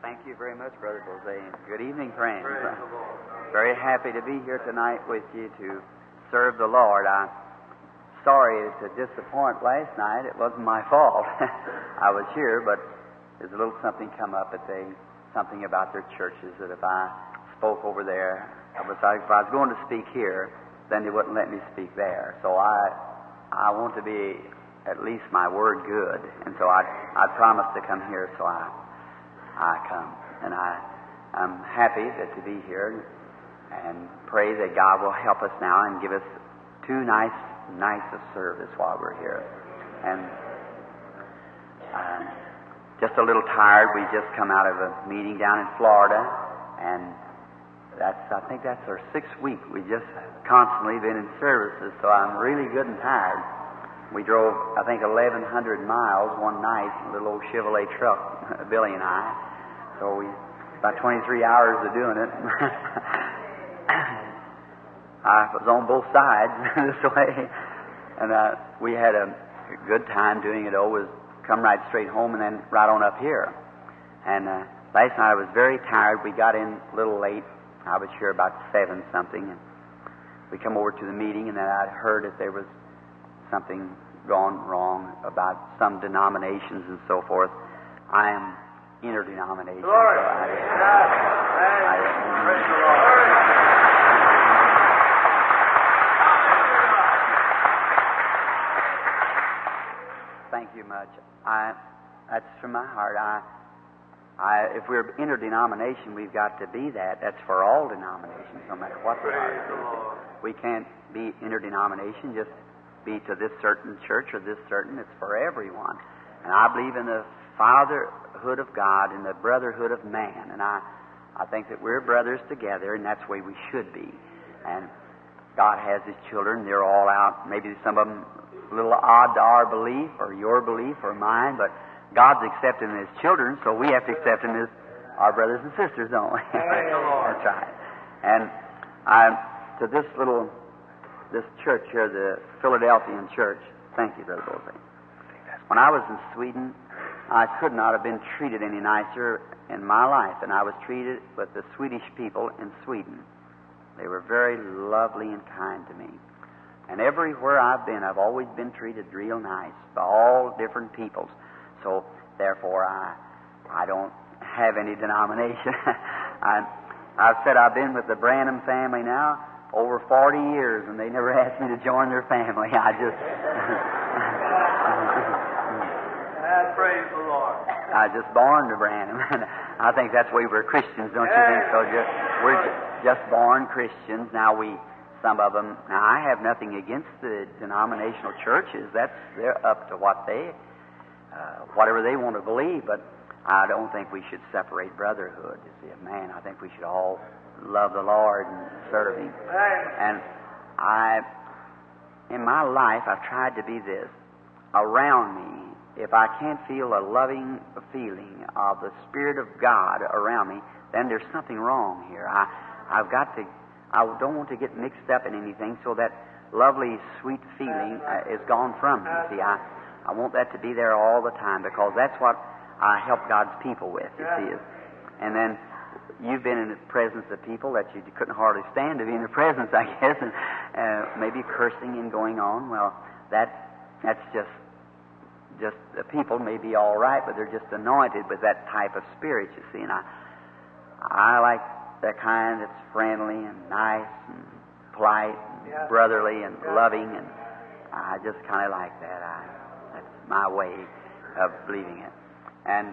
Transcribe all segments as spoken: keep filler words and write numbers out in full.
Thank you very much, Brother Jose. Good evening, friends. Very happy to be here tonight with you to serve the Lord. I'm sorry to disappoint last night. It wasn't my fault. I was here, but there's a little something come up that they, something about their churches that if I spoke over there, I was, if I was going to speak here, then they wouldn't let me speak there. So I, I want to be at least my word good, and so I, I promised to come here, so I, I come, and I, I'm happy that to be here, and pray that God will help us now and give us two nice nights of service while we're here. And uh, just a little tired. We just come out of a meeting down in Florida, and that's I think that's our sixth week. We just constantly been in services, so I'm really good and tired. We drove, I think, eleven hundred miles one night in a little old Chevrolet truck, Billy and I. So we, about twenty-three hours of doing it. I was on both sides this way. And uh, we had a good time doing it. Always come right straight home and then right on up here. And uh, last night I was very tired. We got in a little late. I was here about seven something. And we come over to the meeting, and then I'd heard that there was something gone wrong about some denominations and so forth. I am interdenomination. Glory. So I, I, I, Praise the Lord. Thank you much. I, that's from my heart. I, I, if we're interdenomination, we've got to be that. That's for all denominations, no matter what they are. We can't be interdenomination, just be to this certain church or this certain. It's for everyone. And I believe in the fatherhood of God and the brotherhood of man. And I, I think that we're brothers together, and that's the way we should be. And God has His children. They're all out. Maybe some of them a little odd to our belief or your belief or mine, but God's accepting His children, so we have to accept Him as our brothers and sisters, don't we? That's right. And I, to this little, this church here, the Philadelphian church, thank you, Brother Bose. When I was in Sweden, I could not have been treated any nicer in my life, and I was treated with the Swedish people in Sweden. They were very lovely and kind to me. And everywhere I've been, I've always been treated real nice by all different peoples. So, therefore, I I don't have any denomination. I, I've said I've been with the Branham family now over forty years, and they never asked me to join their family. I just... Praise the Lord. I just born to Branham. I think that's why we're Christians, don't you think so? Just, we're just born Christians. Now we... Some of them, now I have nothing against the denominational churches. That's, they're up to what they, uh, whatever they want to believe, but I don't think we should separate brotherhood. You see, man, I think we should all love the Lord and serve Him. And I, in my life, I've tried to be this. Around me, if I can't feel a loving feeling of the Spirit of God around me, then there's something wrong here. I, I've got to... I don't want to get mixed up in anything, so that lovely, sweet feeling uh, is gone from me. See, I, I want that to be there all the time, because that's what I help God's people with, you see. Is, and then you've been in the presence of people that you couldn't hardly stand to be in the presence, I guess, and uh, maybe cursing and going on. Well, that that's just, just the people may be all right, but they're just anointed with that type of spirit, you see. And I, I like that kind that's friendly and nice and polite and yeah. brotherly and yeah. loving, and I just kind of like that. I, that's my way of believing it. And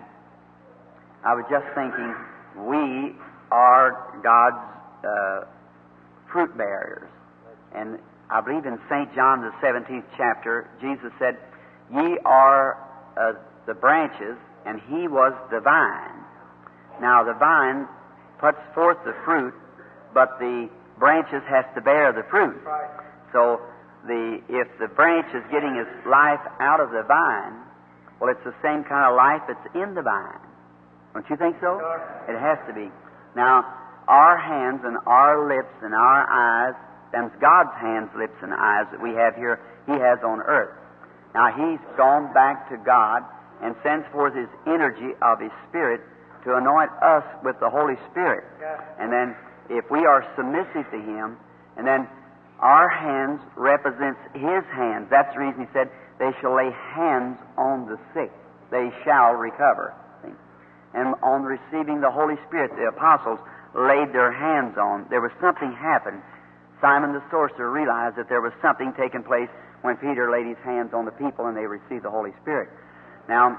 I was just thinking, we are God's uh, fruit bearers. And I believe in Saint John, the seventeenth chapter, Jesus said, "Ye are uh, the branches, and He was the vine." Now, the vine puts forth the fruit, but the branches has to bear the fruit. Right. So the if the branch is getting its life out of the vine, well, it's the same kind of life that's in the vine. Don't you think so? Sure. It has to be. Now, our hands and our lips and our eyes, them's God's hands, lips, and eyes that we have here, He has on earth. Now, He's gone back to God and sends forth His energy of His Spirit to anoint us with the Holy Spirit. Yes. And then if we are submissive to Him, and then our hands represents His hands. That's the reason He said, they shall lay hands on the sick. They shall recover. See? And on receiving the Holy Spirit, the apostles laid their hands on. There was something happened. Simon the sorcerer realized that there was something taking place when Peter laid his hands on the people and they received the Holy Spirit. Now,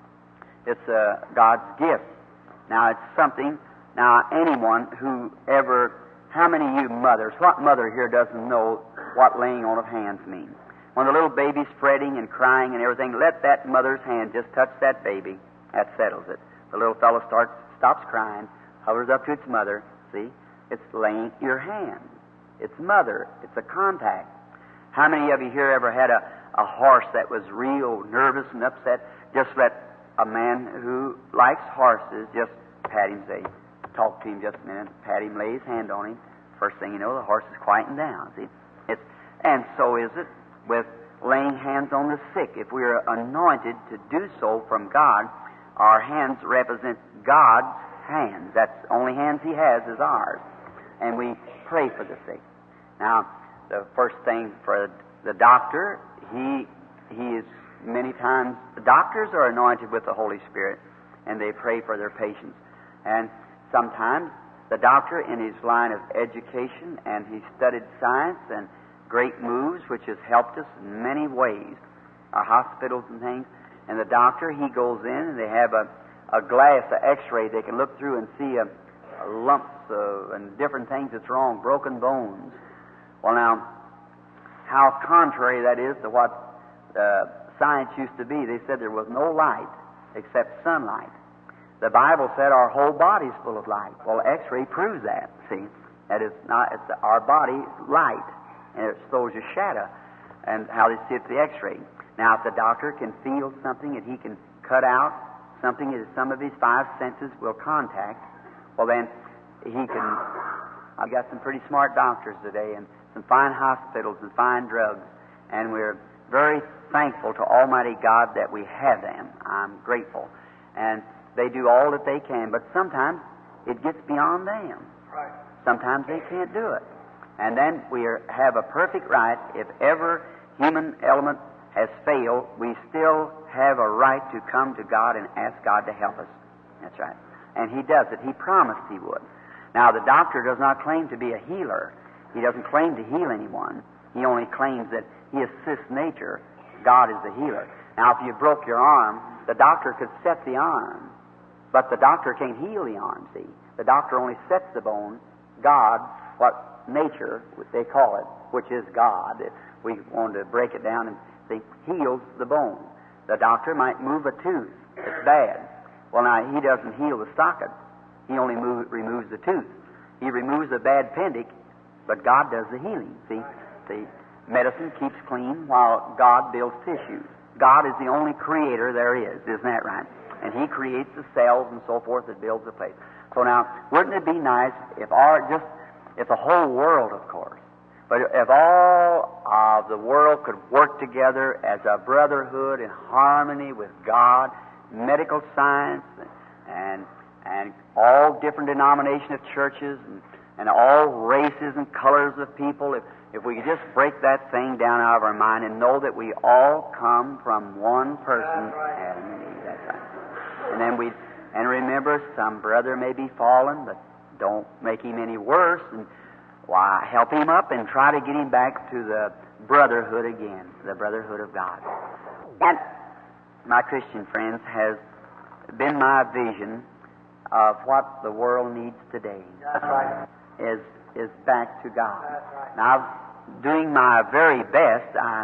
it's uh, God's gift. Now, it's something. Now, anyone who ever, how many of you mothers, what mother here doesn't know what laying on of hands means? When the little baby's fretting and crying and everything, let that mother's hand just touch that baby. That settles it. The little fellow starts, stops crying, hovers up to its mother. See? It's laying your hand. It's mother. It's a contact. How many of you here ever had a, a horse that was real nervous and upset? Just let a man who likes horses just pat him, say, talk to him just a minute, pat him, lay his hand on him. First thing you know, the horse is quieting down. See? It's, and so is it with laying hands on the sick. If we are anointed to do so from God, our hands represent God's hands. That's the only hands He has is ours. And we pray for the sick. Now, the first thing for the doctor, he he is many times, the doctors are anointed with the Holy Spirit, and they pray for their patients. And sometimes the doctor, in his line of education, and he studied science and great moves, which has helped us in many ways, our hospitals and things, and the doctor, he goes in and they have a, a glass, an x-ray, they can look through and see a, a lumps of, and different things that's wrong, broken bones. Well, now, how contrary that is to what uh, science used to be. They said there was no light except sunlight. The Bible said our whole body's full of light. Well, x-ray proves that, see. That is not, it's our body light, and it shows a shadow, and how they see it the x-ray. Now, if the doctor can feel something and he can cut out something that some of his five senses will contact, well, then he can. I've got some pretty smart doctors today and some fine hospitals and fine drugs, and we're very thankful to Almighty God that we have them. I'm grateful. And they do all that they can, but sometimes it gets beyond them. Right. Sometimes they can't do it. And then we are, have a perfect right, if ever human element has failed, we still have a right to come to God and ask God to help us. That's right. And He does it. He promised He would. Now, the doctor does not claim to be a healer. He doesn't claim to heal anyone. He only claims that He assists nature. God is the healer. Now, if you broke your arm, the doctor could set the arm, but the doctor can't heal the arm, see. The doctor only sets the bone. God, what nature, they call it, which is God. If we wanted to break it down and see, heals the bone. The doctor might move a tooth. It's bad. Well, now, he doesn't heal the socket. He only move, removes the tooth. He removes the bad appendix, but God does the healing, see. See, medicine keeps clean while God builds tissues. God is the only creator there is, isn't that right? And He creates the cells and so forth that builds the place. So now, wouldn't it be nice if our, just, if the whole world, of course, but if all of the world could work together as a brotherhood in harmony with God, medical science, and and all different denominations of churches, and, and all races and colors of people, if, if we could just break that thing down out of our mind and know that we all come from one person, Adam and Eve, that's right. And then we, and remember, some brother may be fallen, but don't make him any worse, and why, help him up and try to get him back to the brotherhood again, the brotherhood of God. That, my Christian friends, has been my vision of what the world needs today. That's right. Is is back to God. That's right. Now, doing my very best, I,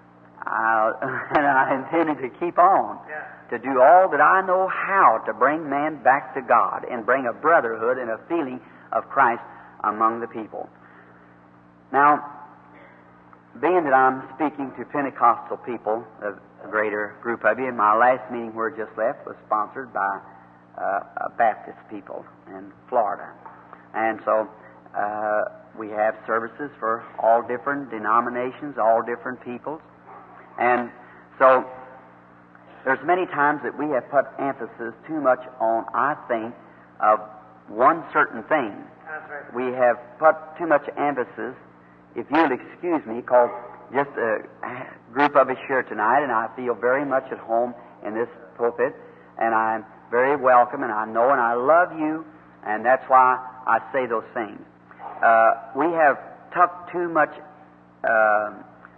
I and I intended to keep on Yeah. to do all that I know how to bring man back to God and bring a brotherhood and a feeling of Christ among the people. Now, being that I'm speaking to Pentecostal people, a, a greater group of you, and my last meeting where I just left was sponsored by uh, Baptist people in Florida. And so uh, we have services for all different denominations, all different peoples. And so there's many times that we have put emphasis too much on, I think, of one certain thing. That's right. We have put too much emphasis, if you'll excuse me, called just a group of us here tonight, and I feel very much at home in this pulpit, and I'm very welcome, and I know and I love you, and that's why I say those things. Uh, we have tucked too much, uh,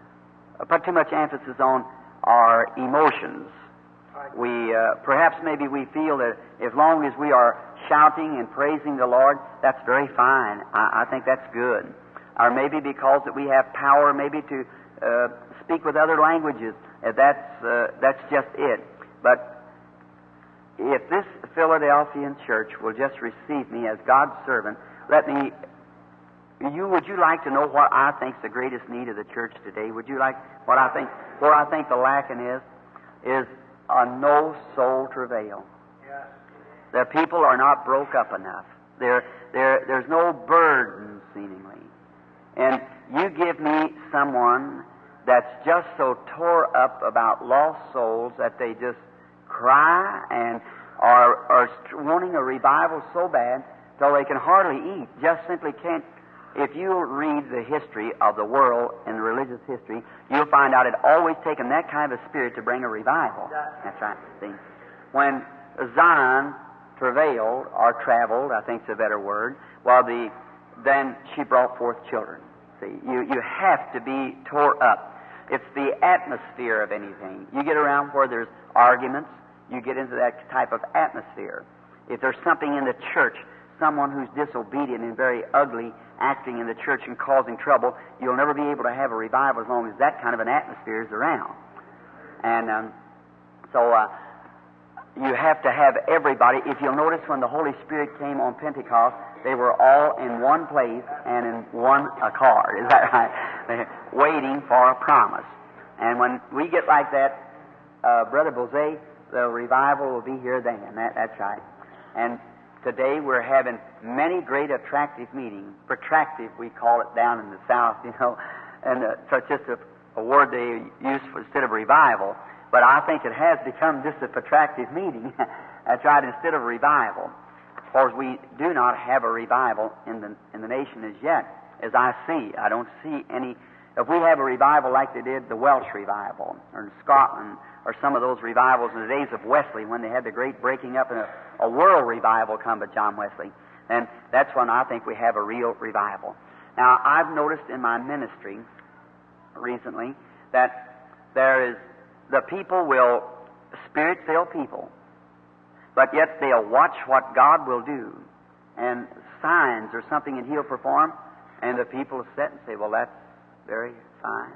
put too much emphasis on our emotions. We uh, perhaps maybe we feel that as long as we are shouting and praising the Lord, that's very fine. I, I think that's good. Or maybe because that we have power, maybe to uh, speak with other languages. Uh, that's uh, that's just it. But if this Philadelphian church will just receive me as God's servant, let me. You would you like to know what I think is the greatest need of the church today? Would you like what I think? Where I think the lacking is is a no soul travail. Yes. The people are not broke up enough. There, there, there's no burden seemingly. And you give me someone that's just so tore up about lost souls that they just cry and are, are wanting a revival so bad till they can hardly eat. Just simply can't. If you read the history of the world and religious history, you'll find out it always taken that kind of a spirit to bring a revival. That's right. See, when Zion travailed or traveled, I think is a better word, well, the then she brought forth children. See, you you have to be tore up. It's the atmosphere of anything. You get around where there's arguments, you get into that type of atmosphere. If there's something in the church, someone who's disobedient and very ugly acting in the church and causing trouble, you'll never be able to have a revival as long as that kind of an atmosphere is around. And um, so uh, you have to have everybody. If you'll notice, when the Holy Spirit came on Pentecost, they were all in one place and in one accord. Is that right? They're waiting for a promise. And when we get like that, uh, Brother Bozay, the revival will be here then. That, that's right. And today we're having many great attractive meetings. Protractive, we call it down in the South, you know. And uh, so it's just a, a word they use for, instead of revival. But I think it has become just a protractive meeting. That's right, instead of revival. Of course, we do not have a revival in the in the nation as yet, as I see. I don't see any. If we have a revival like they did the Welsh revival, or in Scotland, or some of those revivals in the days of Wesley, when they had the great breaking up and a, a world revival come by John Wesley, then that's when I think we have a real revival. Now, I've noticed in my ministry recently that there is, the people will, spirit-filled people, but yet they'll watch what God will do, and signs or something that He'll perform, and the people will sit and say, well, that's very fine.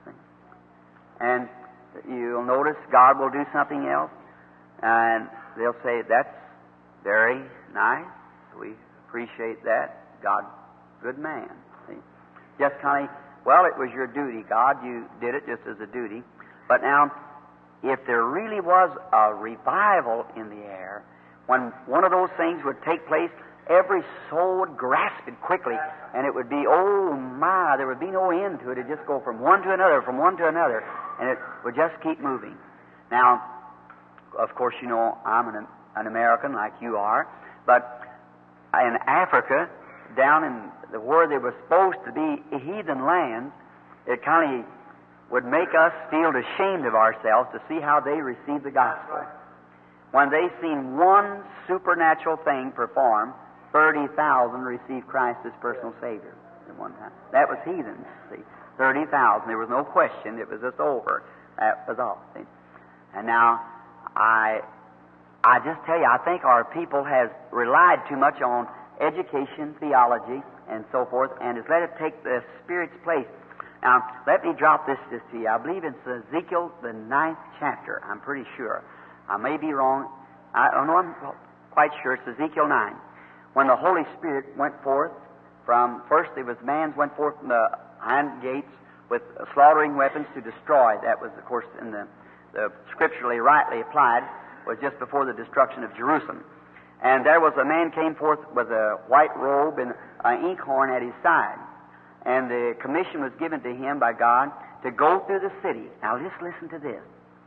And you'll notice God will do something else, and they'll say, that's very nice. We appreciate that. God, good man. See? Just kind of, well, it was your duty, God. You did it just as a duty. But now, if there really was a revival in the air, when one of those things would take place, every soul would grasp it quickly, and it would be, oh my, there would be no end to it. It'd just go from one to another, from one to another, and it would just keep moving. Now, of course, you know, I'm an, an American like you are, but in Africa, down in the, where there was supposed to be heathen lands, it kind of would make us feel ashamed of ourselves to see how they received the gospel. When they seen one supernatural thing performed, thirty thousand received Christ as personal Savior at one time. That was heathens, see. thirty thousand. There was no question. It was just over. That was all, see. And now, I I just tell you, I think our people has relied too much on education, theology, and so forth, and has let it take the Spirit's place. Now, let me drop this just to you. I believe it's Ezekiel, the ninth chapter. I'm pretty sure. I may be wrong. I don't know. I'm quite sure it's Ezekiel nine. When the Holy Spirit went forth from, first it was man's went forth from the hind gates with slaughtering weapons to destroy. That was, of course, in the, the scripturally rightly applied, was just before the destruction of Jerusalem. And there was a man came forth with a white robe and an inkhorn at his side. And the commission was given to him by God to go through the city. Now just listen to this.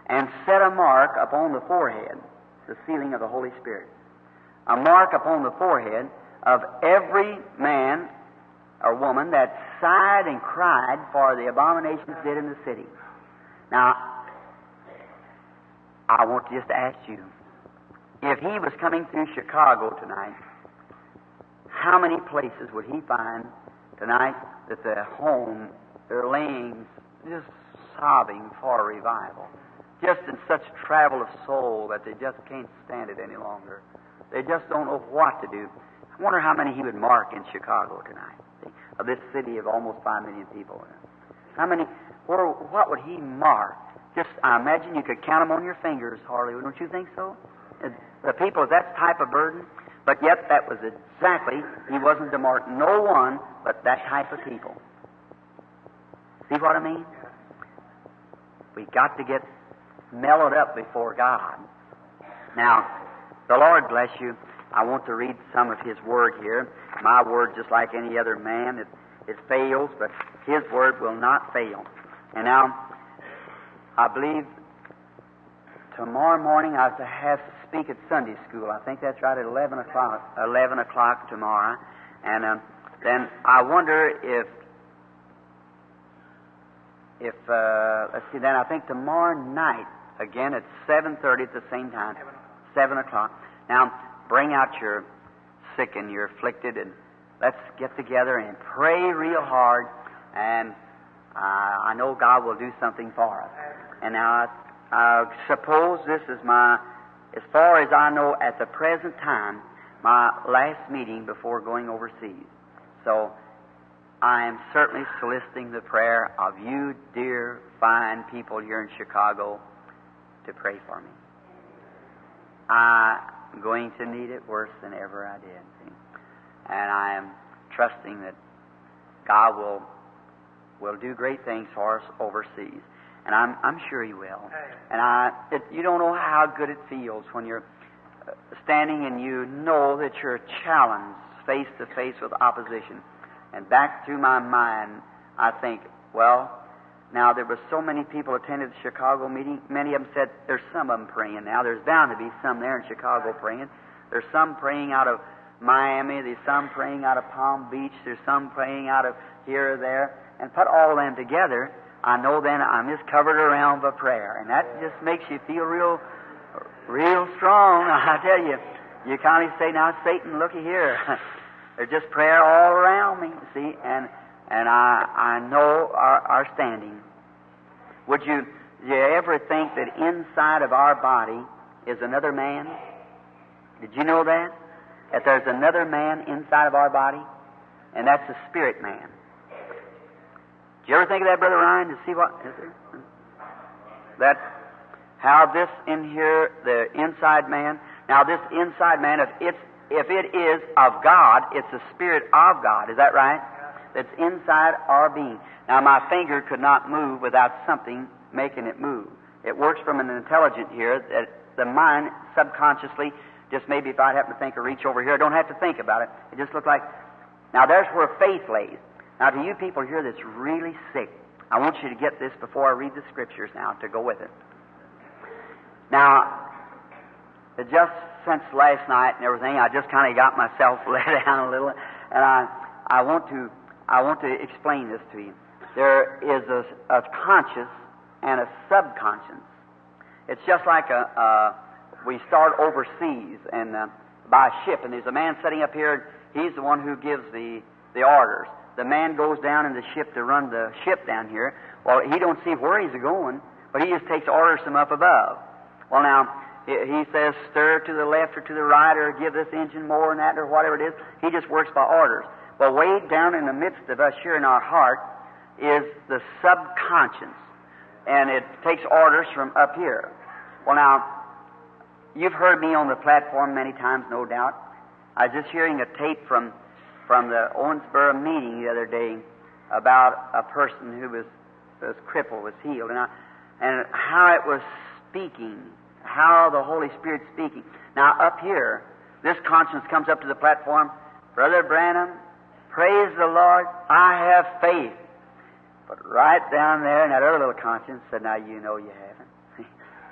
and set a mark upon the forehead, the sealing of the Holy Spirit. A mark upon the forehead of every man or woman that sighed and cried for the abominations did in the city. Now, I want to just ask you, if he was coming through Chicago tonight, how many places would he find tonight that the home, they're laying just sobbing for revival, just in such travel of soul that they just can't stand it any longer. They just don't know what to do. I wonder how many he would mark in Chicago tonight, see, of this city of almost five million people. How many, or what would he mark? Just, I imagine you could count them on your fingers, Harley. Don't you think so? The people, that type of burden. But yet that was exactly, he wasn't to mark no one but that type of people. See what I mean? We got to get mellowed up before God. Now, the Lord bless you. I want to read some of His Word here. My Word, just like any other man, it, it fails, but His Word will not fail. And now, I believe tomorrow morning I have to speak at Sunday school. I think that's right at eleven o'clock. Eleven o'clock tomorrow, and um, then I wonder if if uh, let's see. Then I think tomorrow night again at seven thirty at the same time. Seven o'clock. Now bring out your sick and your afflicted, and let's get together and pray real hard. And uh, I know God will do something for us. And now I uh, suppose this is my, as far as I know at the present time, my last meeting before going overseas. So I am certainly soliciting the prayer of you, dear, fine people here in Chicago, to pray for me. I'm going to need it worse than ever I did. See? And I am trusting that God will will do great things for us overseas. And I'm I'm sure He will. And I, it, you don't know how good it feels when you're standing and you know that you're challenged face to face with opposition. And back through my mind, I think, well, now there were so many people attended the Chicago meeting. Many of them said there's some of them praying now. There's bound to be some there in Chicago praying. There's some praying out of Miami. There's some praying out of Palm Beach. There's some praying out of here or there. And put all of them together, I know then I'm just covered around by prayer. And that just makes you feel real, real strong. I tell you, you kind of say, now, Satan, looky here. There's just prayer all around me, see, and and I I know our, our standing. Would you, you ever think that inside of our body is another man? Did you know that? That there's another man inside of our body? And that's the spirit man. Did you ever think of that, Brother Ryan, to see what is there? That how this in here, the inside man, now this inside man, if it's If it is of God, it's the Spirit of God. Is that right? That's inside our being. Now, my finger could not move without something making it move. It works from an intelligent here that the mind subconsciously, just maybe if I happen to think or reach over here, I don't have to think about it. It just looks like, now there's where faith lays. Now, to you people here that's really sick, I want you to get this before I read the Scriptures now to go with it. Now, it just since last night and everything, I just kind of got myself let down a little, and I, I want to, I want to explain this to you. There is a, a conscious and a subconscious. It's just like a, a we start overseas and uh, by ship, and there's a man sitting up here. He's the one who gives the the orders. The man goes down in the ship to run the ship down here. Well, he don't see where he's going, but he just takes orders from up above. Well, now. He says, stir to the left or to the right, or give this engine more and that, or whatever it is. He just works by orders. Well, way down in the midst of us here in our heart is the subconscious, and it takes orders from up here. Well, now, you've heard me on the platform many times, no doubt. I was just hearing a tape from, from the Owensboro meeting the other day about a person who was, was crippled, was healed, and, I, and how it was speaking. How the Holy Spirit's speaking. Now, up here, this conscience comes up to the platform. Brother Branham, praise the Lord, I have faith. But right down there in that other little conscience said, now you know you haven't.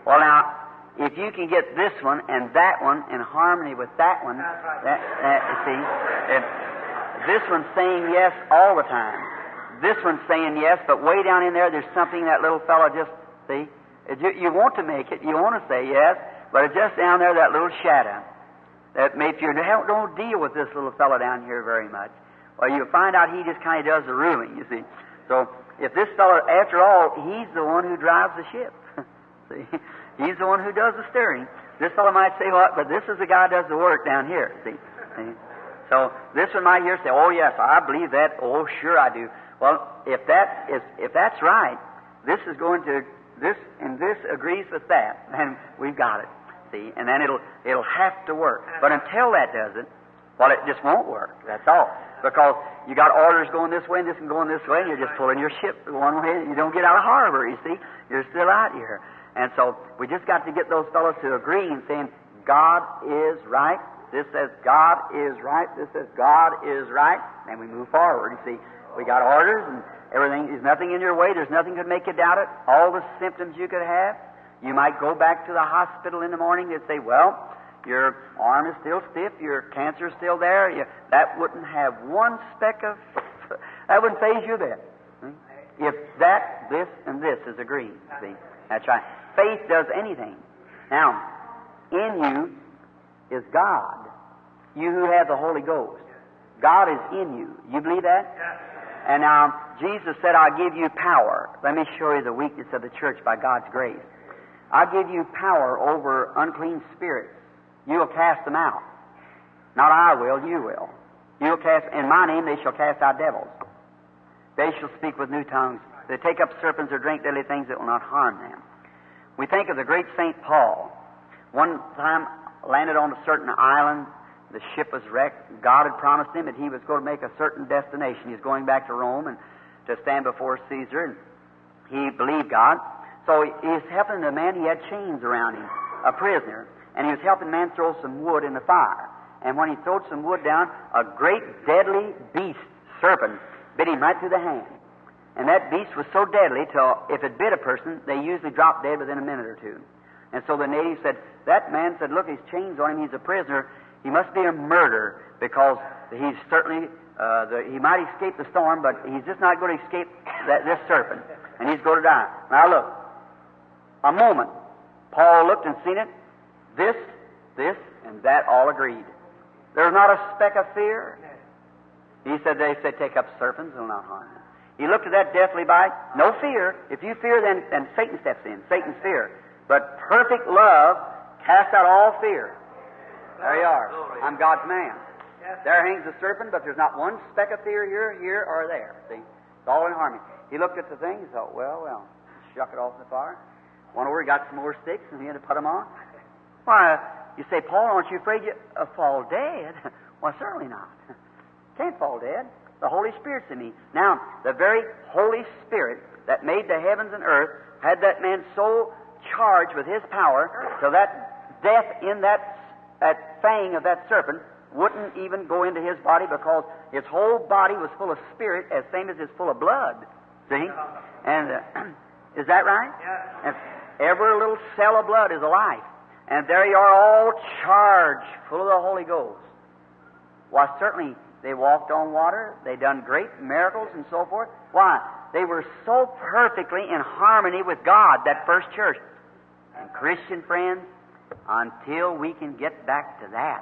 Well, now, if you can get this one and that one in harmony with that one, that, that you see, if this one's saying yes all the time. This one's saying yes, but way down in there, there's something that little fellow just, see, it, you, you want to make it, you want to say yes, but it's just down there, that little shadow. That may, if you don't, don't deal with this little fellow down here very much, well, you'll find out he just kind of does the ruling, you see. So, if this fellow, after all, he's the one who drives the ship. See? He's the one who does the steering. This fellow might say, what, but this is the guy who does the work down here, see. See? So, this one might hear say, oh, yes, I believe that. Oh, sure I do. Well, if that is, if that's right, this is going to, this, and this agrees with that, and we've got it. See? And then it'll, it'll have to work. But until that doesn't, well, it just won't work. That's all. Because you got orders going this way and this one going this way, and you're just pulling your ship one way, and you don't get out of harbor, you see. You're still out here. And so we just got to get those fellows to agree and saying, God is right. This says God is right. This says God is right. And we move forward, you see. We got orders and everything. There's nothing in your way. There's nothing could make you doubt it. All the symptoms you could have. You might go back to the hospital in the morning and say, well, your arm is still stiff, your cancer is still there. You, that wouldn't have one speck of, that wouldn't faze you a bit. If that, this, and this is agreed. See? That's right. Faith does anything. Now, in you is God. You who have the Holy Ghost. God is in you. You believe that? And now, Jesus said, I'll give you power. Let me show you the weakness of the church by God's grace. I'll give you power over unclean spirits. You'll cast them out. Not I will, you will. You'll cast, in my name they shall cast out devils. They shall speak with new tongues. They take up serpents or drink deadly things that will not harm them. We think of the great Saint Paul. One time landed on a certain island. The ship was wrecked. God had promised him that he was going to make a certain destination. He was going back to Rome and to stand before Caesar. And he believed God. So he was helping the man. He had chains around him, a prisoner. And he was helping the man throw some wood in the fire. And when he throwed some wood down, a great deadly beast, serpent, bit him right through the hand. And that beast was so deadly till if it bit a person, they usually dropped dead within a minute or two. And so the native said, that man said, look, his chains on him, he's a prisoner. He must be a murderer because he's certainly, uh, the, he might escape the storm, but he's just not going to escape that, this serpent. And he's going to die. Now look, a moment. Paul looked and seen it. This, this, and that all agreed. There's not a speck of fear. He said, they said, take up serpents, it'll not harm them. He looked at that deathly bite. No fear. If you fear, then, then Satan steps in. Satan's fear. But perfect love casts out all fear. There you are. I'm God's man. There hangs the serpent, but there's not one speck of fear here, here, or there. See? It's all in harmony. He looked at the thing and thought, well, well, shuck it off in the fire. Went over, he got some more sticks, and he had to put them on. Why, you say, Paul, aren't you afraid you uh, fall dead? Well, certainly not. Can't fall dead. The Holy Spirit's in me. Now, the very Holy Spirit that made the heavens and earth had that man so charged with his power so that death in that, that fang of that serpent wouldn't even go into his body because his whole body was full of spirit as same as it's full of blood. See? And uh, is that right? Yeah. And every little cell of blood is a life. And there you are all charged, full of the Holy Ghost. Why, certainly they walked on water. They done great miracles and so forth. Why? They were so perfectly in harmony with God, that first church. And Christian friends, until we can get back to that.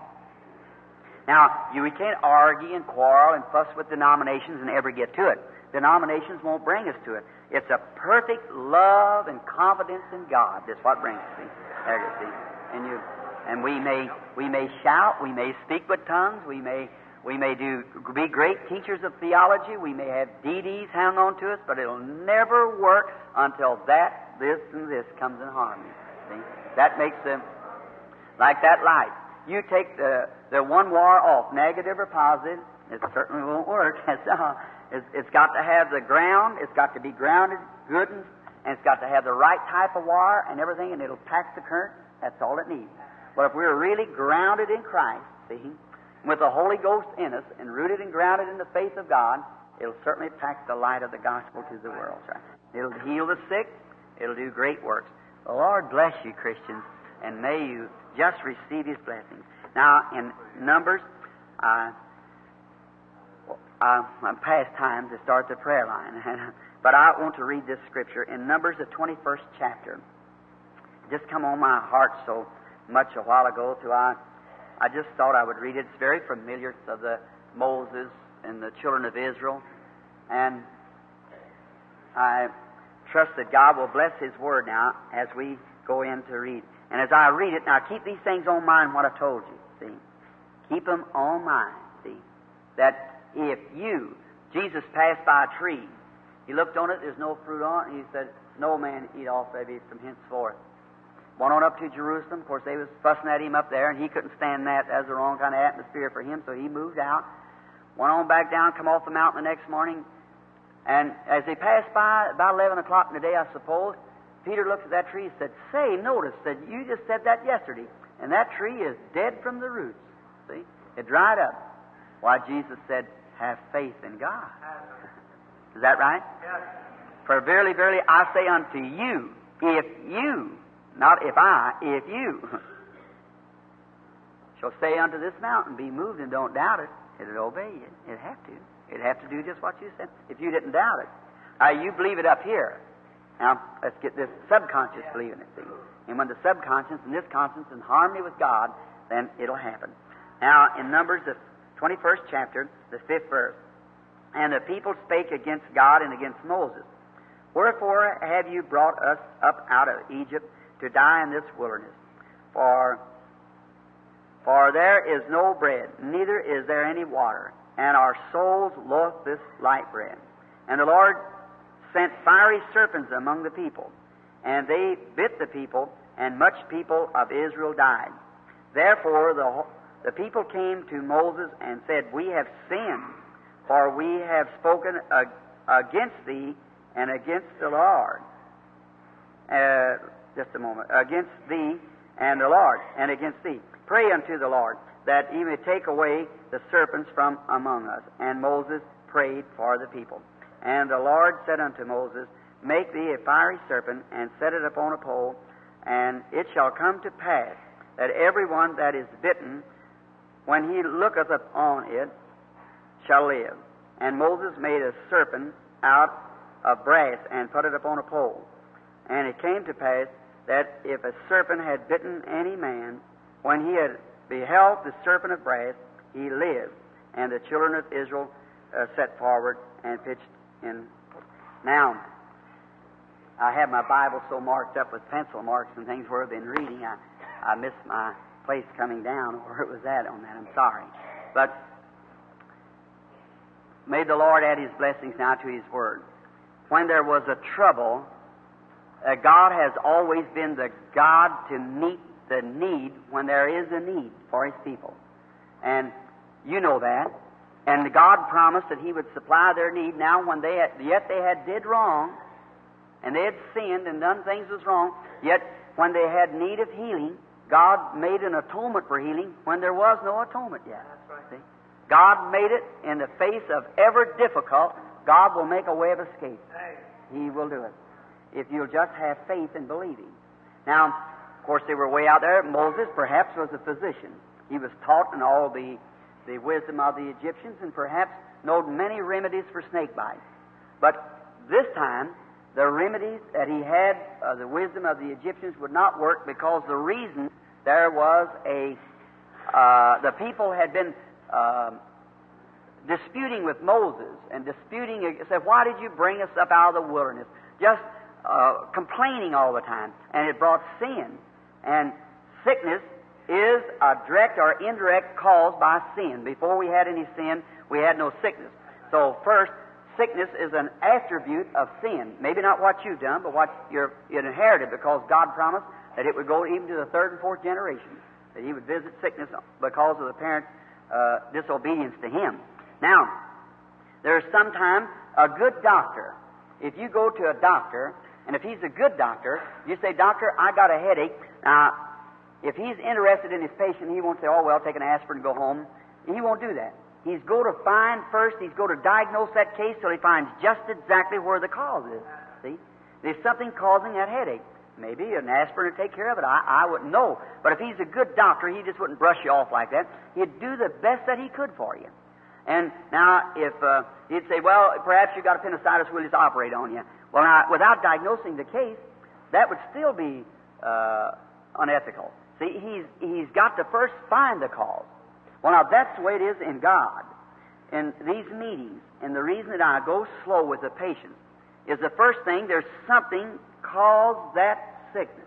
Now, you, we can't argue and quarrel and fuss with denominations and ever get to it. Denominations won't bring us to it. It's a perfect love and confidence in God. That's what brings us. See? There you see. And you, and we may we may shout, we may speak with tongues, we may we may do be great teachers of theology, we may have D Ds hung on to us, but it'll never work until that, this, and this comes in harmony. See? That makes them like that light. You take the the one wire off, negative or positive, it certainly won't work. It's, uh, it's, it's got to have the ground, it's got to be grounded good, and, and it's got to have the right type of wire and everything, and it'll pack the current. That's all it needs. But if we're really grounded in Christ, see, with the Holy Ghost in us, and rooted and grounded in the faith of God, it'll certainly pack the light of the gospel to the world. Right? It'll heal the sick. It'll do great works. The Lord bless you, Christians, and may you just receive His blessings. Now, in Numbers, uh, uh, past times to start the prayer line, but I want to read this scripture in Numbers, the twenty-first chapter. It just come on my heart so much a while ago, so I, I just thought I would read it. It's very familiar to the Moses and the children of Israel, and I trust that God will bless His Word now as we go in to read. And as I read it, now keep these things on mind, what I told you, see. Keep them on mind, see. That if you, Jesus passed by a tree, He looked on it, there's no fruit on it, and He said, no man eat off of it from henceforth. Went on up to Jerusalem. Of course, they was fussing at Him up there, and He couldn't stand that. That was the wrong kind of atmosphere for Him, so He moved out. Went on back down, come off the mountain the next morning, and as they passed by, about eleven o'clock in the day, I suppose, Peter looked at that tree and said, say, notice that you just said that yesterday, and that tree is dead from the roots. See? It dried up. Why, Jesus said, have faith in God. Is that right? Yes. For verily, verily, I say unto you, if you, not if I, if you, shall say unto this mountain, be moved, and don't doubt it, it'll obey you. It'd have to. It'd have to do just what you said, if you didn't doubt it. Uh, you believe it up here. Now, let's get this subconscious believing it, see. And when the subconscious and this conscience in harmony with God, then it'll happen. Now, in Numbers, the twenty-first chapter, the fifth verse, and the people spake against God and against Moses. Wherefore have you brought us up out of Egypt to die in this wilderness? For, for there is no bread, neither is there any water, and our souls loath this light bread. And the Lord sent fiery serpents among the people, and they bit the people, and much people of Israel died. Therefore the, the people came to Moses and said, we have sinned, for we have spoken ag- against thee and against the Lord. Uh, just a moment. Against thee and the Lord, and against thee. Pray unto the Lord, that He may take away the serpents from among us. And Moses prayed for the people. And the Lord said unto Moses, make thee a fiery serpent, and set it upon a pole, and it shall come to pass that every one that is bitten, when he looketh upon it, shall live. And Moses made a serpent out of brass, and put it upon a pole. And it came to pass that if a serpent had bitten any man, when he had beheld the serpent of brass, he lived. And the children of Israel uh, set forward and pitched in. Now, I have my Bible so marked up with pencil marks and things where I've been reading. I, I missed my place coming down where it was at on that. I'm sorry. But may the Lord add His blessings now to His Word. When there was a trouble, uh, God has always been the God to meet the need when there is a need for His people. And you know that. And God promised that He would supply their need. Now, when they had, yet they had did wrong, and they had sinned and done things was wrong, yet when they had need of healing, God made an atonement for healing when there was no atonement yet. That's right. See? God made it in the face of ever difficult. God will make a way of escape. Hey. He will do it, if you'll just have faith and believing. Now, of course, they were way out there. Moses perhaps was a physician. He was taught in all the, the wisdom of the Egyptians, and perhaps knowed many remedies for snake bites. But this time, the remedies that he had, uh, the wisdom of the Egyptians, would not work, because the reason there was a, uh, the people had been uh, disputing with Moses and disputing, said, why did you bring us up out of the wilderness? Just uh, complaining all the time. And it brought sin. And sickness is a direct or indirect cause by sin. Before we had any sin, we had no sickness. So first, sickness is an attribute of sin. Maybe not what you've done, but what you're, you inherited, because God promised that it would go even to the third and fourth generation, that He would visit sickness because of the parents' uh, disobedience to Him. Now, there's sometimes a good doctor. If you go to a doctor, and if he's a good doctor, you say, doctor, I got a headache. Now, if he's interested in his patient, he won't say, oh, well, take an aspirin and go home. He won't do that. He's going to find first, he's going to diagnose that case till he finds just exactly where the cause is. See? There's something causing that headache. Maybe an aspirin would take care of it. I, I wouldn't know. But if he's a good doctor, he just wouldn't brush you off like that. He'd do the best that he could for you. And now, if uh, he'd say, well, perhaps you've got appendicitis, we'll just operate on you. Well, now, without diagnosing the case, that would still be uh, unethical. See, he's, he's got to first find the cause. Well, now, that's the way it is in God. In these meetings, and the reason that I go slow with the patients is the first thing, there's something caused that sickness.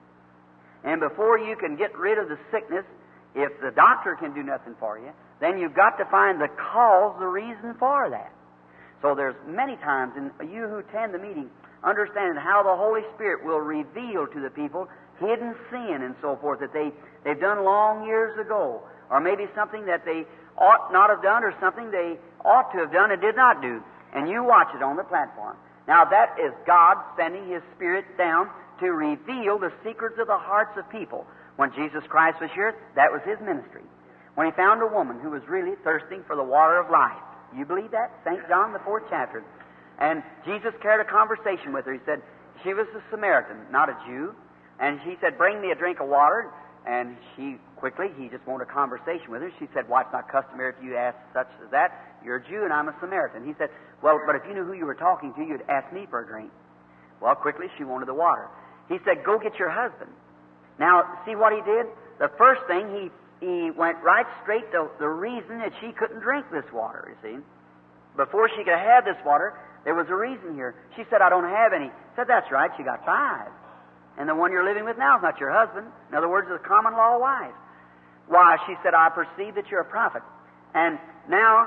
And before you can get rid of the sickness, if the doctor can do nothing for you, then you've got to find the cause, the reason for that. So there's many times, and you who attend the meeting, understanding how the Holy Spirit will reveal to the people hidden sin and so forth that they, they've done long years ago, or maybe something that they ought not have done, or something they ought to have done and did not do. And you watch it on the platform. Now that is God sending His Spirit down to reveal the secrets of the hearts of people. When Jesus Christ was here, that was His ministry. When He found a woman who was really thirsting for the water of life. You believe that? Saint John, the fourth chapter. And Jesus carried a conversation with her. He said, she was a Samaritan, not a Jew. And she said, bring me a drink of water. And she quickly, he just wanted a conversation with her. She said, why, it's not customary for you to ask such as that. You're a Jew and I'm a Samaritan. He said, well, but if you knew who you were talking to, you'd ask me for a drink. Well, quickly, she wanted the water. He said, go get your husband. Now, see what he did? The first thing, he he went right straight to the reason that she couldn't drink this water, you see. Before she could have this water, there was a reason here. She said, I don't have any. He said, that's right, you got five. And the one you're living with now is not your husband. In other words, it's a common law wife. Why, she said, I perceive that you're a prophet. And now,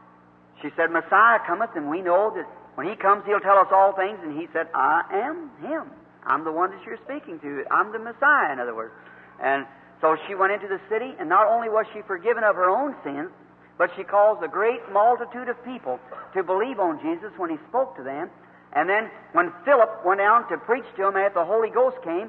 she said, Messiah cometh, and we know that when He comes, He'll tell us all things. And He said, I am Him. I'm the one that you're speaking to. I'm the Messiah, in other words. And so she went into the city, and not only was she forgiven of her own sins, but she caused a great multitude of people to believe on Jesus when He spoke to them. And then when Philip went down to preach to him after the Holy Ghost came,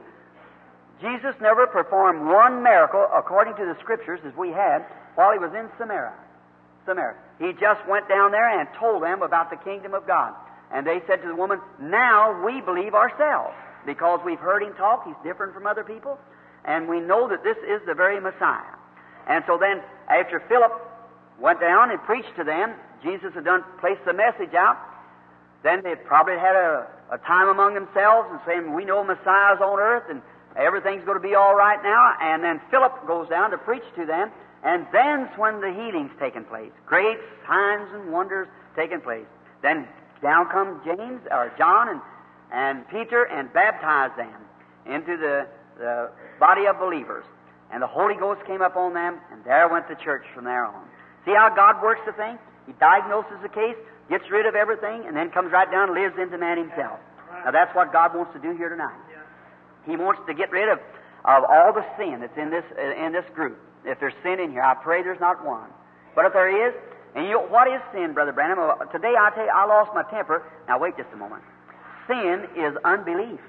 Jesus never performed one miracle, according to the Scriptures, as we had, while He was in Samaria. Samaria. He just went down there and told them about the kingdom of God. And they said to the woman, now we believe ourselves, because we've heard Him talk. He's different from other people. And we know that this is the very Messiah. And so then, after Philip went down and preached to them, Jesus had done placed the message out. Then they probably had a, a time among themselves and saying, we know Messiah's on earth and everything's going to be all right now. And then Philip goes down to preach to them, and then's when the healing's taken place. Great signs and wonders taking place. Then down comes James, or John, and, and Peter, and baptized them into the, the body of believers. And the Holy Ghost came up on them, and there went the church from there on. See how God works the thing? He diagnoses the case, gets rid of everything, and then comes right down and lives into man Himself. Now that's what God wants to do here tonight. He wants to get rid of, of all the sin that's in this uh, in this group. If there's sin in here, I pray there's not one. But if there is, and you know, what is sin, Brother Branham? Uh, today I tell you, I lost my temper. Now wait just a moment. Sin is unbelief.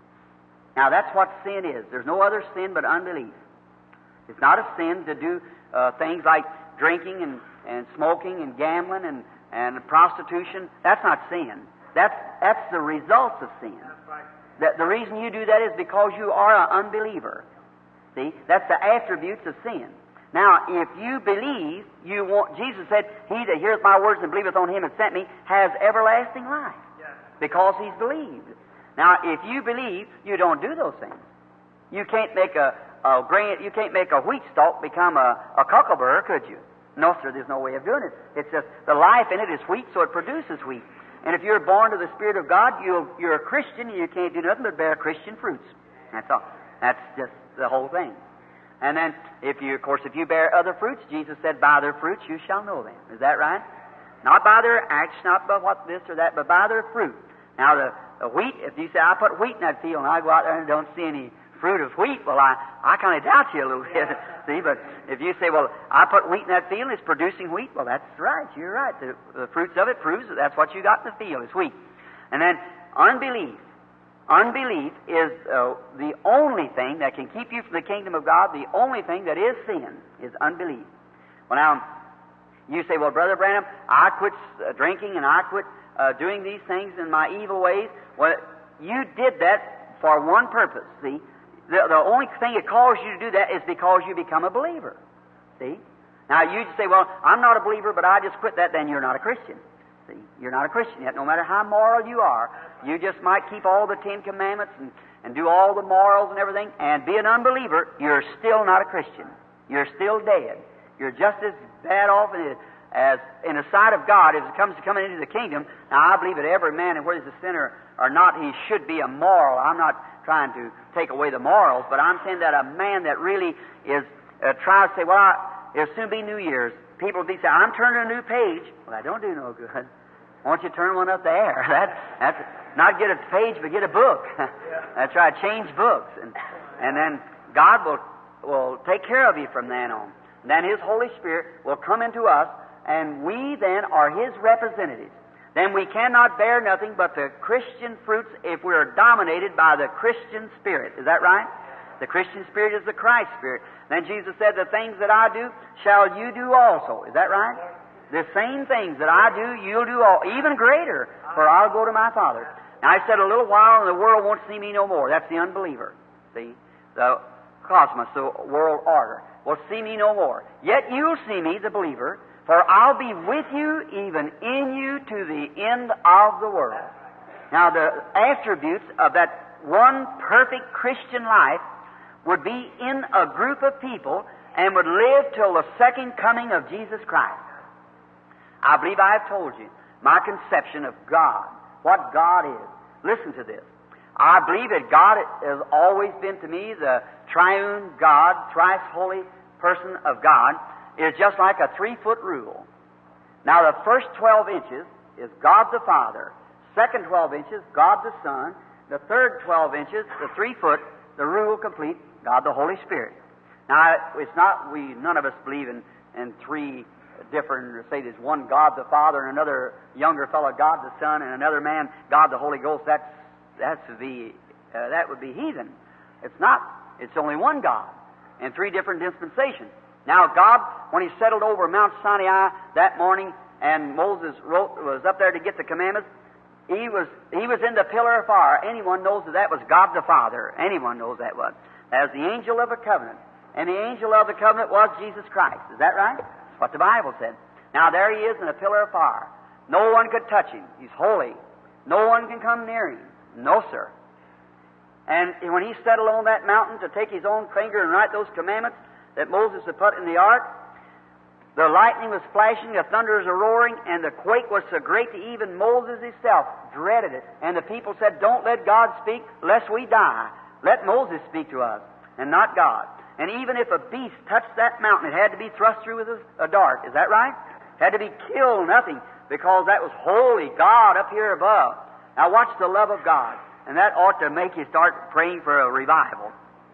Now that's what sin is. There's no other sin but unbelief. It's not a sin to do uh, things like drinking and, and smoking and gambling and, and prostitution. That's not sin. That's, that's the results of sin. The, the reason you do that is because you are an unbeliever. See? That's the attributes of sin. Now, if you believe, you want, Jesus said, he that heareth my words and believeth on Him that sent me has everlasting life. Yes. Because he's believed. Now, if you believe, you don't do those things. You can't make a, a grain, you can't make a wheat stalk become a, a cockleburr, could you? No, sir, there's no way of doing it. It's just the life in it is wheat, so it produces wheat. And if you're born to the Spirit of God, you'll, you're a Christian, and you can't do nothing but bear Christian fruits. That's all. That's just the whole thing. And then, if you, of course, if you bear other fruits, Jesus said, by their fruits you shall know them. Is that right? Not by their acts, not by what this or that, but by their fruit. Now, the, the wheat, if you say, I put wheat in that field, and I go out there and don't see any fruit of wheat, well, I, I kind of doubt you a little bit. See, but if you say, well, I put wheat in that field, it's producing wheat, well, that's right, you're right. The, the fruits of it proves that that's what you got in the field, is wheat. And then, unbelief. Unbelief is uh, the only thing that can keep you from the kingdom of God. The only thing that is sin is unbelief. Well, now, you say, well, Brother Branham, I quit uh, drinking and I quit uh, doing these things in my evil ways. Well, you did that for one purpose, see? The, the only thing that calls you to do that is because you become a believer, see? Now, you say, well, I'm not a believer, but I just quit that, then you're not a Christian. See? You're not a Christian yet, no matter how moral you are. You just might keep all the Ten Commandments and, and do all the morals and everything, and be an unbeliever. You're still not a Christian. You're still dead. You're just as bad off as, as in the sight of God as it comes to coming into the kingdom. Now, I believe that every man, and whether he's a sinner or not, he should be a moral. I'm not trying to take away the morals, but I'm saying that a man that really is uh, trying to say, well, I, it'll soon be New Year's. People will be saying, I'm turning a new page. Well, that don't do no good. Why don't you turn one up there? That, that's not get a page, but get a book. That's right, change books. And, and then God will, will take care of you from then on. And then His Holy Spirit will come into us, and we then are His representatives. Then we cannot bear nothing but the Christian fruits if we are dominated by the Christian Spirit. Is that right? The Christian Spirit is the Christ Spirit. Then Jesus said, the things that I do shall you do also. Is that right? The same things that I do, you'll do all, even greater, for I'll go to my Father. Now, I said a little while, and the world won't see me no more. That's the unbeliever. See? The cosmos, the world order, will see me no more. Yet you'll see me, the believer, for I'll be with you, even in you, to the end of the world. Now, the attributes of that one perfect Christian life would be in a group of people and would live till the second coming of Jesus Christ. I believe I have told you my conception of God, what God is. Listen to this. I believe that God has always been to me the triune God, thrice holy person of God, is just like a three-foot rule. Now, the first twelve inches is God the Father. Second twelve inches, God the Son. The third twelve inches, the three-foot, the rule complete, God the Holy Spirit. Now, it's not, we, none of us believe in, in three different, say there's one God the Father and another younger fellow God the Son and another man God the Holy Ghost. That's, that's the, uh, that would be heathen. It's not. It's only one God and three different dispensations. Now, God, when He settled over Mount Sinai that morning and Moses wrote, was up there to get the commandments, He was, he was in the pillar of fire. Anyone knows that that was God the Father. Anyone knows that was. As the angel of the covenant. And the angel of the covenant was Jesus Christ. Is that right? That's what the Bible said. Now, there He is in a pillar of fire. No one could touch Him. He's holy. No one can come near Him. No, sir. And when He settled on that mountain to take His own finger and write those commandments that Moses had put in the ark, the lightning was flashing, the thunders were roaring, and the quake was so great that even Moses himself dreaded it. And the people said, don't let God speak, lest we die. Let Moses speak to us, and not God. And even if a beast touched that mountain, it had to be thrust through with a dart. Is that right? It had to be killed, nothing, because that was holy God up here above. Now watch the love of God, and that ought to make you start praying for a revival.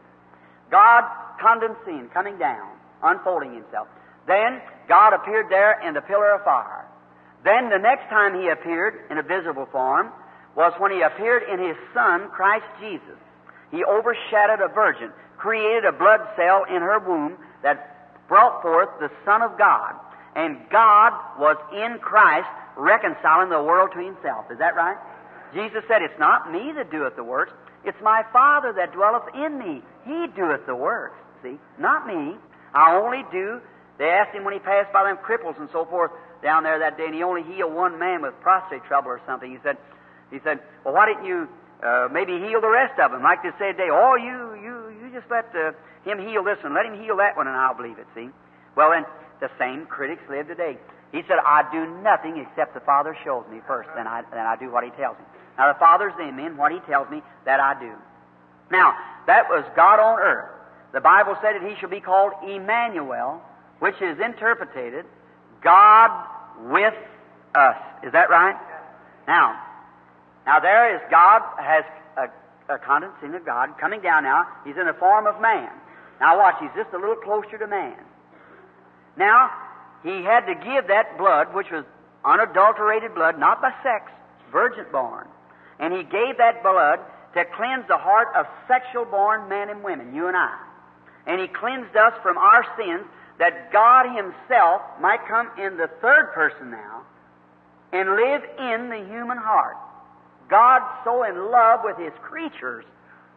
God condescending, coming down, unfolding Himself. Then God appeared there in the pillar of fire. Then the next time He appeared in a visible form was when He appeared in His Son, Christ Jesus. He overshadowed a virgin, created a blood cell in her womb that brought forth the Son of God. And God was in Christ reconciling the world to Himself. Is that right? Jesus said, it's not me that doeth the works, it's my Father that dwelleth in me. He doeth the works. See? Not me. I only do. They asked Him when He passed by them cripples and so forth down there that day, and He only healed one man with prostate trouble or something. He said, He said, well, why didn't you uh, maybe heal the rest of them? Like they said today, oh, you, you, you just let uh, Him heal this one. Let Him heal that one, and I'll believe it, see? Well, then, the same critics live today. He said, I do nothing except the Father shows me first, then I, then I do what He tells me. Now, the Father's in me, and what He tells me, that I do. Now, that was God on earth. The Bible said that He shall be called Emmanuel, which is interpreted, God with us. Is that right? Now, now there is God has a, a condescending of God coming down now. He's in the form of man. Now watch, He's just a little closer to man. Now, He had to give that blood, which was unadulterated blood, not by sex, virgin born. And He gave that blood to cleanse the heart of sexual born men and women, you and I. And He cleansed us from our sins, that God Himself might come in the third person now and live in the human heart. God so in love with His creatures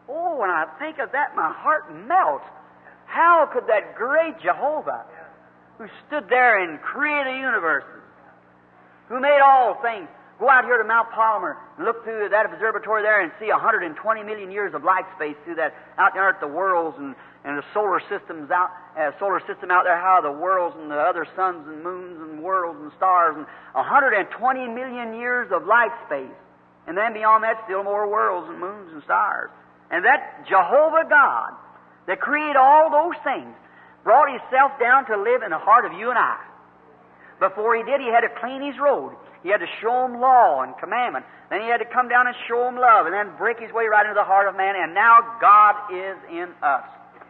Oh, when I think of that, my heart melts. How could that great Jehovah, who stood there and created the universes, who made all things, go out here to Mount Palomar and look through that observatory there and see one hundred twenty million years of light space through that, out there at the worlds and, and the solar systems out, uh, solar system out there, how the worlds and the other suns and moons and worlds and stars, and one hundred twenty million years of light space. And then beyond that, still more worlds and moons and stars. And that Jehovah God that created all those things brought Himself down to live in the heart of you and I. Before He did, He had to clean His road. He had to show Him law and commandment. Then He had to come down and show Him love, and then break His way right into the heart of man. And now God is in us.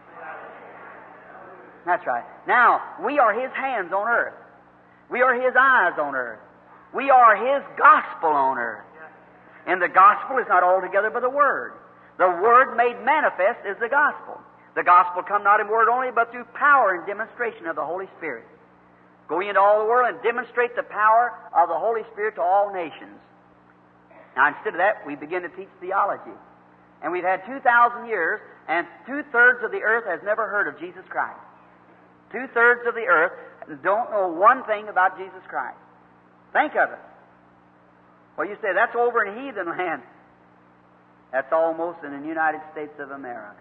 That's right. Now, we are His hands on earth. We are His eyes on earth. We are His gospel on earth. And the gospel is not altogether but the Word. The Word made manifest is the gospel. The gospel come not in word only, but through power and demonstration of the Holy Spirit. Go into all the world and demonstrate the power of the Holy Spirit to all nations. Now, instead of that, we begin to teach theology. And we've had two thousand years, and two-thirds of the earth has never heard of Jesus Christ. Two-thirds of the earth don't know one thing about Jesus Christ. Think of it. Well, you say, that's over in heathen land. That's almost in the United States of America.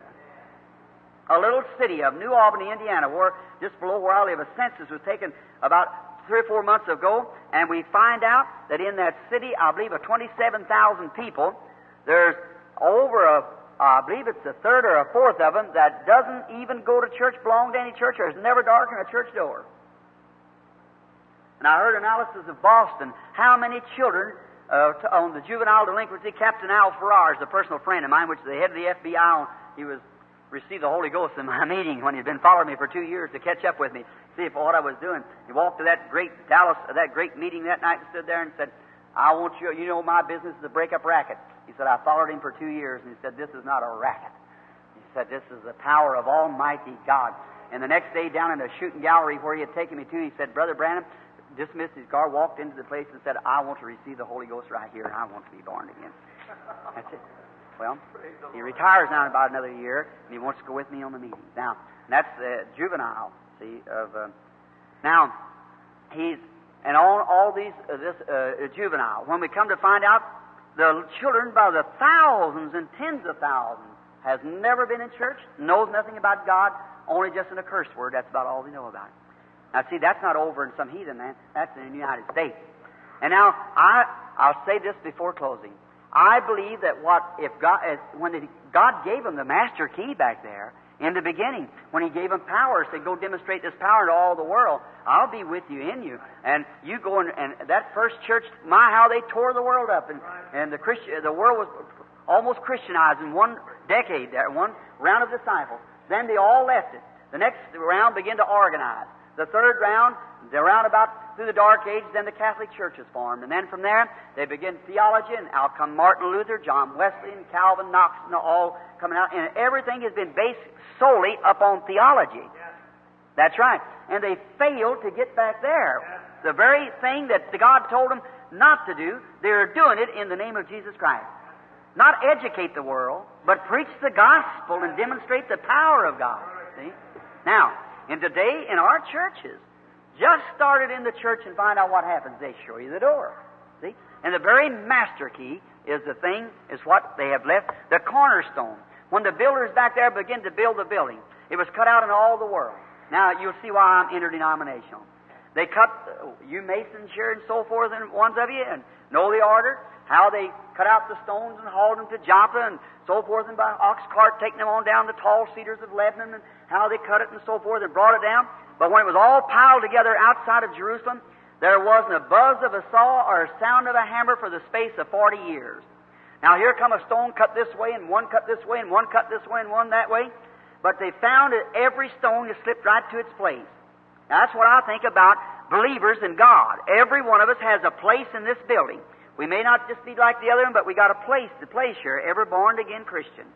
A little city of New Albany, Indiana, where just below where I live, a census was taken about three or four months ago, and we find out that in that city, I believe, of twenty-seven thousand people, there's over a, I believe it's a third or a fourth of them that doesn't even go to church, belong to any church, or has never darkened a church door. And I heard analysis of Boston, how many children uh, to, on the juvenile delinquency, Captain Al Farrar is a personal friend of mine, which is the head of the F B I. On, he was received the Holy Ghost in my meeting when he'd been following me for two years to catch up with me, see if what I was doing. He walked to that great Dallas, uh, that great meeting that night and stood there and said, I want you, you know my business is to break up racket. He said, I followed him for two years, and he said, this is not a racket. He said, this is the power of Almighty God. And the next day down in the shooting gallery where he had taken me to, he said, Brother Branham, dismissed his guard, walked into the place and said, I want to receive the Holy Ghost right here, and I want to be born again. That's it. Well, he retires now in about another year, and he wants to go with me on the meetings. Now, that's the uh, juvenile, see, of... Uh, now, he's... And all, all these, uh, this uh, juvenile, when we come to find out, the children by the thousands and tens of thousands has never been in church, knows nothing about God, only just in a curse word. That's about all they know about it. Now, see, that's not over in some heathen land. That's in the United States. And now, I, I'll say this before closing. I believe that what if God, as, when the, God gave them the master key back there in the beginning, when He gave them power, said, "Go demonstrate this power to all the world. I'll be with you in you." And you go and, and that first church, my how they tore the world up, and and the Christian, the world was almost Christianized in one decade there, one round of disciples. Then they all left it. The next round began to organize. The third round, the roundabout through the Dark Age, then the Catholic Church is formed. And then from there, they begin theology, and out come Martin Luther, John Wesley, and Calvin, Knox, and all coming out. And everything has been based solely upon theology. That's right. And they failed to get back there. The very thing that God told them not to do, they're doing it in the name of Jesus Christ. Not educate the world, but preach the gospel and demonstrate the power of God. See? Now, and today, in our churches, just started in the church and find out what happens. They show you the door. See? And the very master key is the thing, is what they have left, the cornerstone. When the builders back there begin to build the building, it was cut out in all the world. Now, you'll see why I'm interdenominational. They cut, uh, you masons here and so forth, and ones of you, and know the order, how they cut out the stones and hauled them to Joppa and so forth, and by ox cart taking them on down the tall cedars of Lebanon, and how they cut it and so forth and brought it down. But when it was all piled together outside of Jerusalem, there wasn't a buzz of a saw or a sound of a hammer for the space of forty years. Now here come a stone cut this way, and one cut this way, and one cut this way, and one that way. But they found that every stone has slipped right to its place. Now that's what I think about believers in God. Every one of us has a place in this building. We may not just be like the other one, but we got a place to place here, every born-again Christian.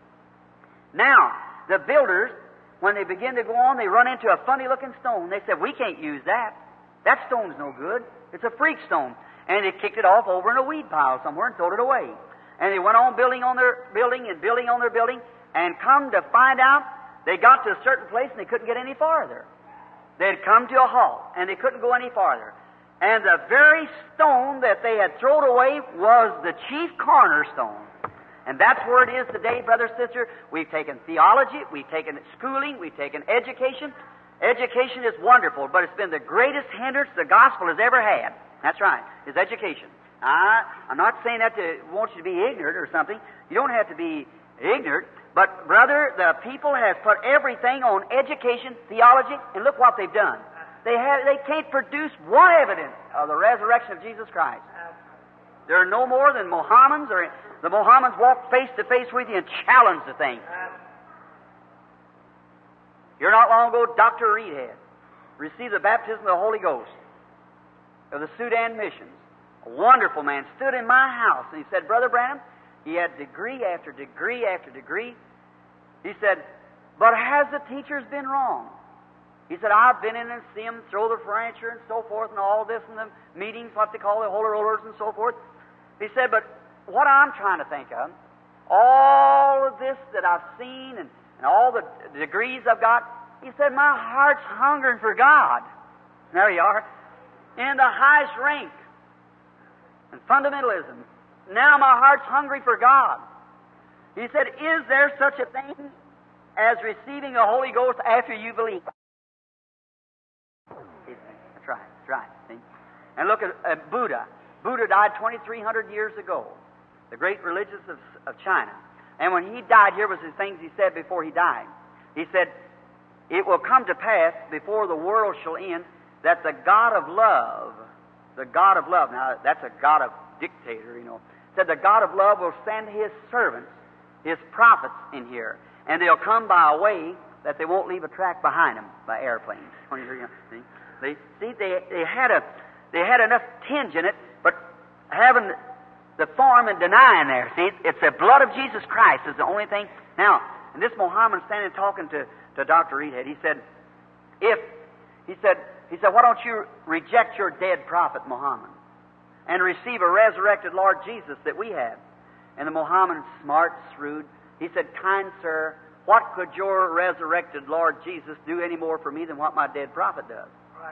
Now, the builders, when they begin to go on, they run into a funny-looking stone. They said, we can't use that. That stone's no good. It's a freak stone. And they kicked it off over in a weed pile somewhere and thrown it away. And they went on building on their building and building on their building, and come to find out, they got to a certain place and they couldn't get any farther. They had come to a halt, and they couldn't go any farther. And the very stone that they had thrown away was the chief cornerstone. And that's where it is today, brother, sister. We've taken theology, we've taken schooling, we've taken education. Education is wonderful, but it's been the greatest hindrance the gospel has ever had. That's right, is education. I, I'm not saying that to want you to be ignorant or something. You don't have to be ignorant. But, brother, the people have put everything on education, theology, and look what they've done. They have, they can't produce one evidence of the resurrection of Jesus Christ. They're no more than Mohammedans, or the Mohammedans walk face to face with you and challenge the thing. Here not long ago, Doctor Reedhead received the baptism of the Holy Ghost of the Sudan missions. A wonderful man stood in my house, and he said, Brother Branham, he had degree after degree after degree. He said, but has the teachers been wrong? He said, I've been in and seen them throw the furniture and so forth and all this in the meetings, what they call the holy rollers and so forth. He said, but what I'm trying to think of, all of this that I've seen and, and all the degrees I've got, he said, my heart's hungering for God. There you are. In the highest rank. And fundamentalism. Now my heart's hungry for God. He said, is there such a thing as receiving the Holy Ghost after you believe? That's right, that's right. See? And look at, at Buddha. Buddha died twenty-three hundred years ago, the great religious of, of China. And when he died, here was the things he said before he died. He said, it will come to pass before the world shall end that the God of love, the God of love, now that's a God of dictator, you know, said the God of love will send His servants, His prophets in here, and they'll come by a way that they won't leave a track behind them by airplanes. See, they, see they, they, had a, they had enough tinge in it, but having the form and denying there, see, it's the blood of Jesus Christ is the only thing. Now, and this Mohammed standing talking to, to Doctor Reedhead, he said, if, he said, he said, why don't you reject your dead prophet, Muhammad, and receive a resurrected Lord Jesus that we have? And the Mohammedan, smart, shrewd, he said, kind sir, what could your resurrected Lord Jesus do any more for me than what my dead prophet does? Right.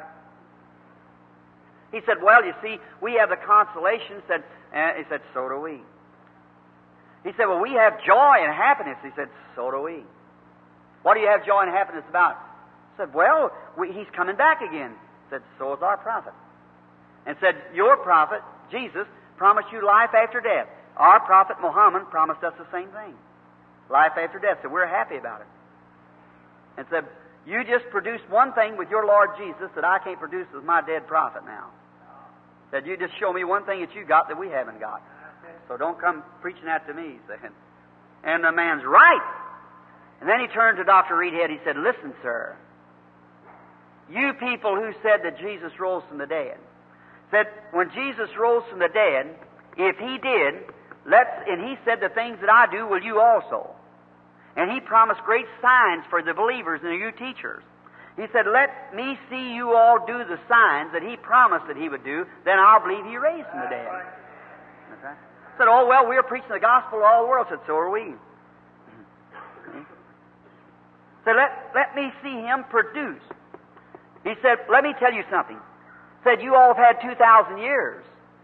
He said, well, you see, we have the consolation, said, uh, he said, so do we. He said, well, we have joy and happiness. He said, so do we. What do you have joy and happiness about? He said, well, we, he's coming back again. He said, so is our prophet. And said, your prophet, Jesus, promised you life after death. Our prophet, Muhammad, promised us the same thing. Life after death. So we're happy about it. And said, you just produced one thing with your Lord Jesus that I can't produce with my dead prophet now. Said, you just show me one thing that you got that we haven't got. So don't come preaching that to me, said. And the man's right. And then he turned to Doctor Reedhead. He said, listen, sir, you people who said that Jesus rose from the dead, said, when Jesus rose from the dead, if He did, let's, and He said, the things that I do will you also. And He promised great signs for the believers and you teachers. He said, let me see you all do the signs that He promised that He would do, then I'll believe He raised from the dead. Okay? Said, oh, well, we're preaching the gospel to all the world. Said, so are we. Said, let, let me see Him produce. He said, let me tell you something. Said, you all have had two thousand years.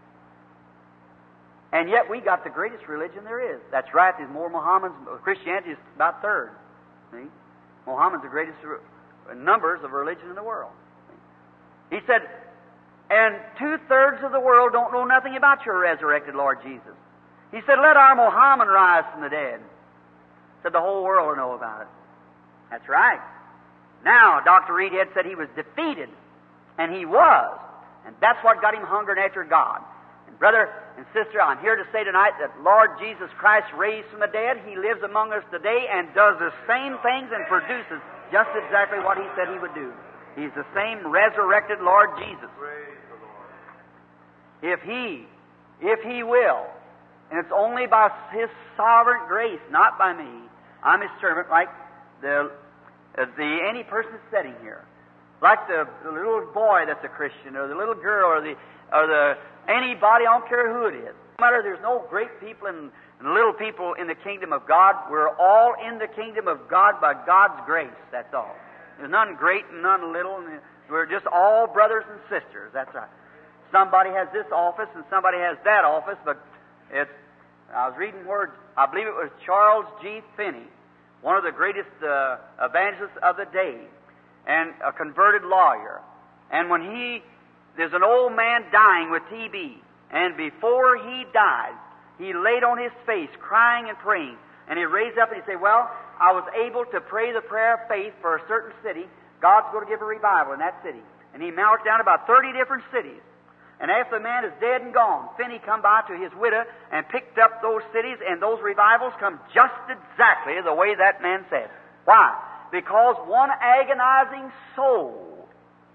And yet we got the greatest religion there is. That's right, there's more Mohammedans. Christianity is about third. See? Mohammed's the greatest numbers of religion in the world. See? He said, and two-thirds of the world don't know nothing about your resurrected Lord Jesus. He said, let our Muhammad rise from the dead. Said the whole world will know about it. That's right. Now, Doctor Reedhead said he was defeated. And he was. And that's what got him hungering after God. And brother and sister, I'm here to say tonight that Lord Jesus Christ raised from the dead. He lives among us today and does the same things and produces just exactly what He said He would do. He's the same resurrected Lord Jesus. Praise the Lord. If He, if He will, and it's only by His sovereign grace, not by me. I'm His servant, like the, uh, the any person sitting here. Like the, the little boy that's a Christian, or the little girl, or the or the anybody, I don't care who it is. matter, there's no great people and, and little people in the kingdom of God. We're all in the kingdom of God by God's grace. That's all. There's none great and none little. And we're just all brothers and sisters. That's right. Somebody has this office and somebody has that office, but it's, I was reading words, I believe it was Charles G. Finney, one of the greatest uh, evangelists of the day, and a converted lawyer. And when he, there's an old man dying with T B, and before he died, he laid on his face crying and praying, and he raised up and he said, well, I was able to pray the prayer of faith for a certain city. God's going to give a revival in that city. And he marched down about thirty different cities. And after the man is dead and gone, Finney come by to his widow and picked up those cities, and those revivals come just exactly the way that man said. Why? Because one agonizing soul,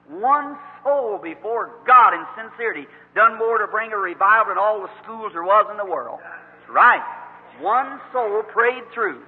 one soul before God in sincerity, done more to bring a revival than all the schools there was in the world. That's right. One soul prayed through.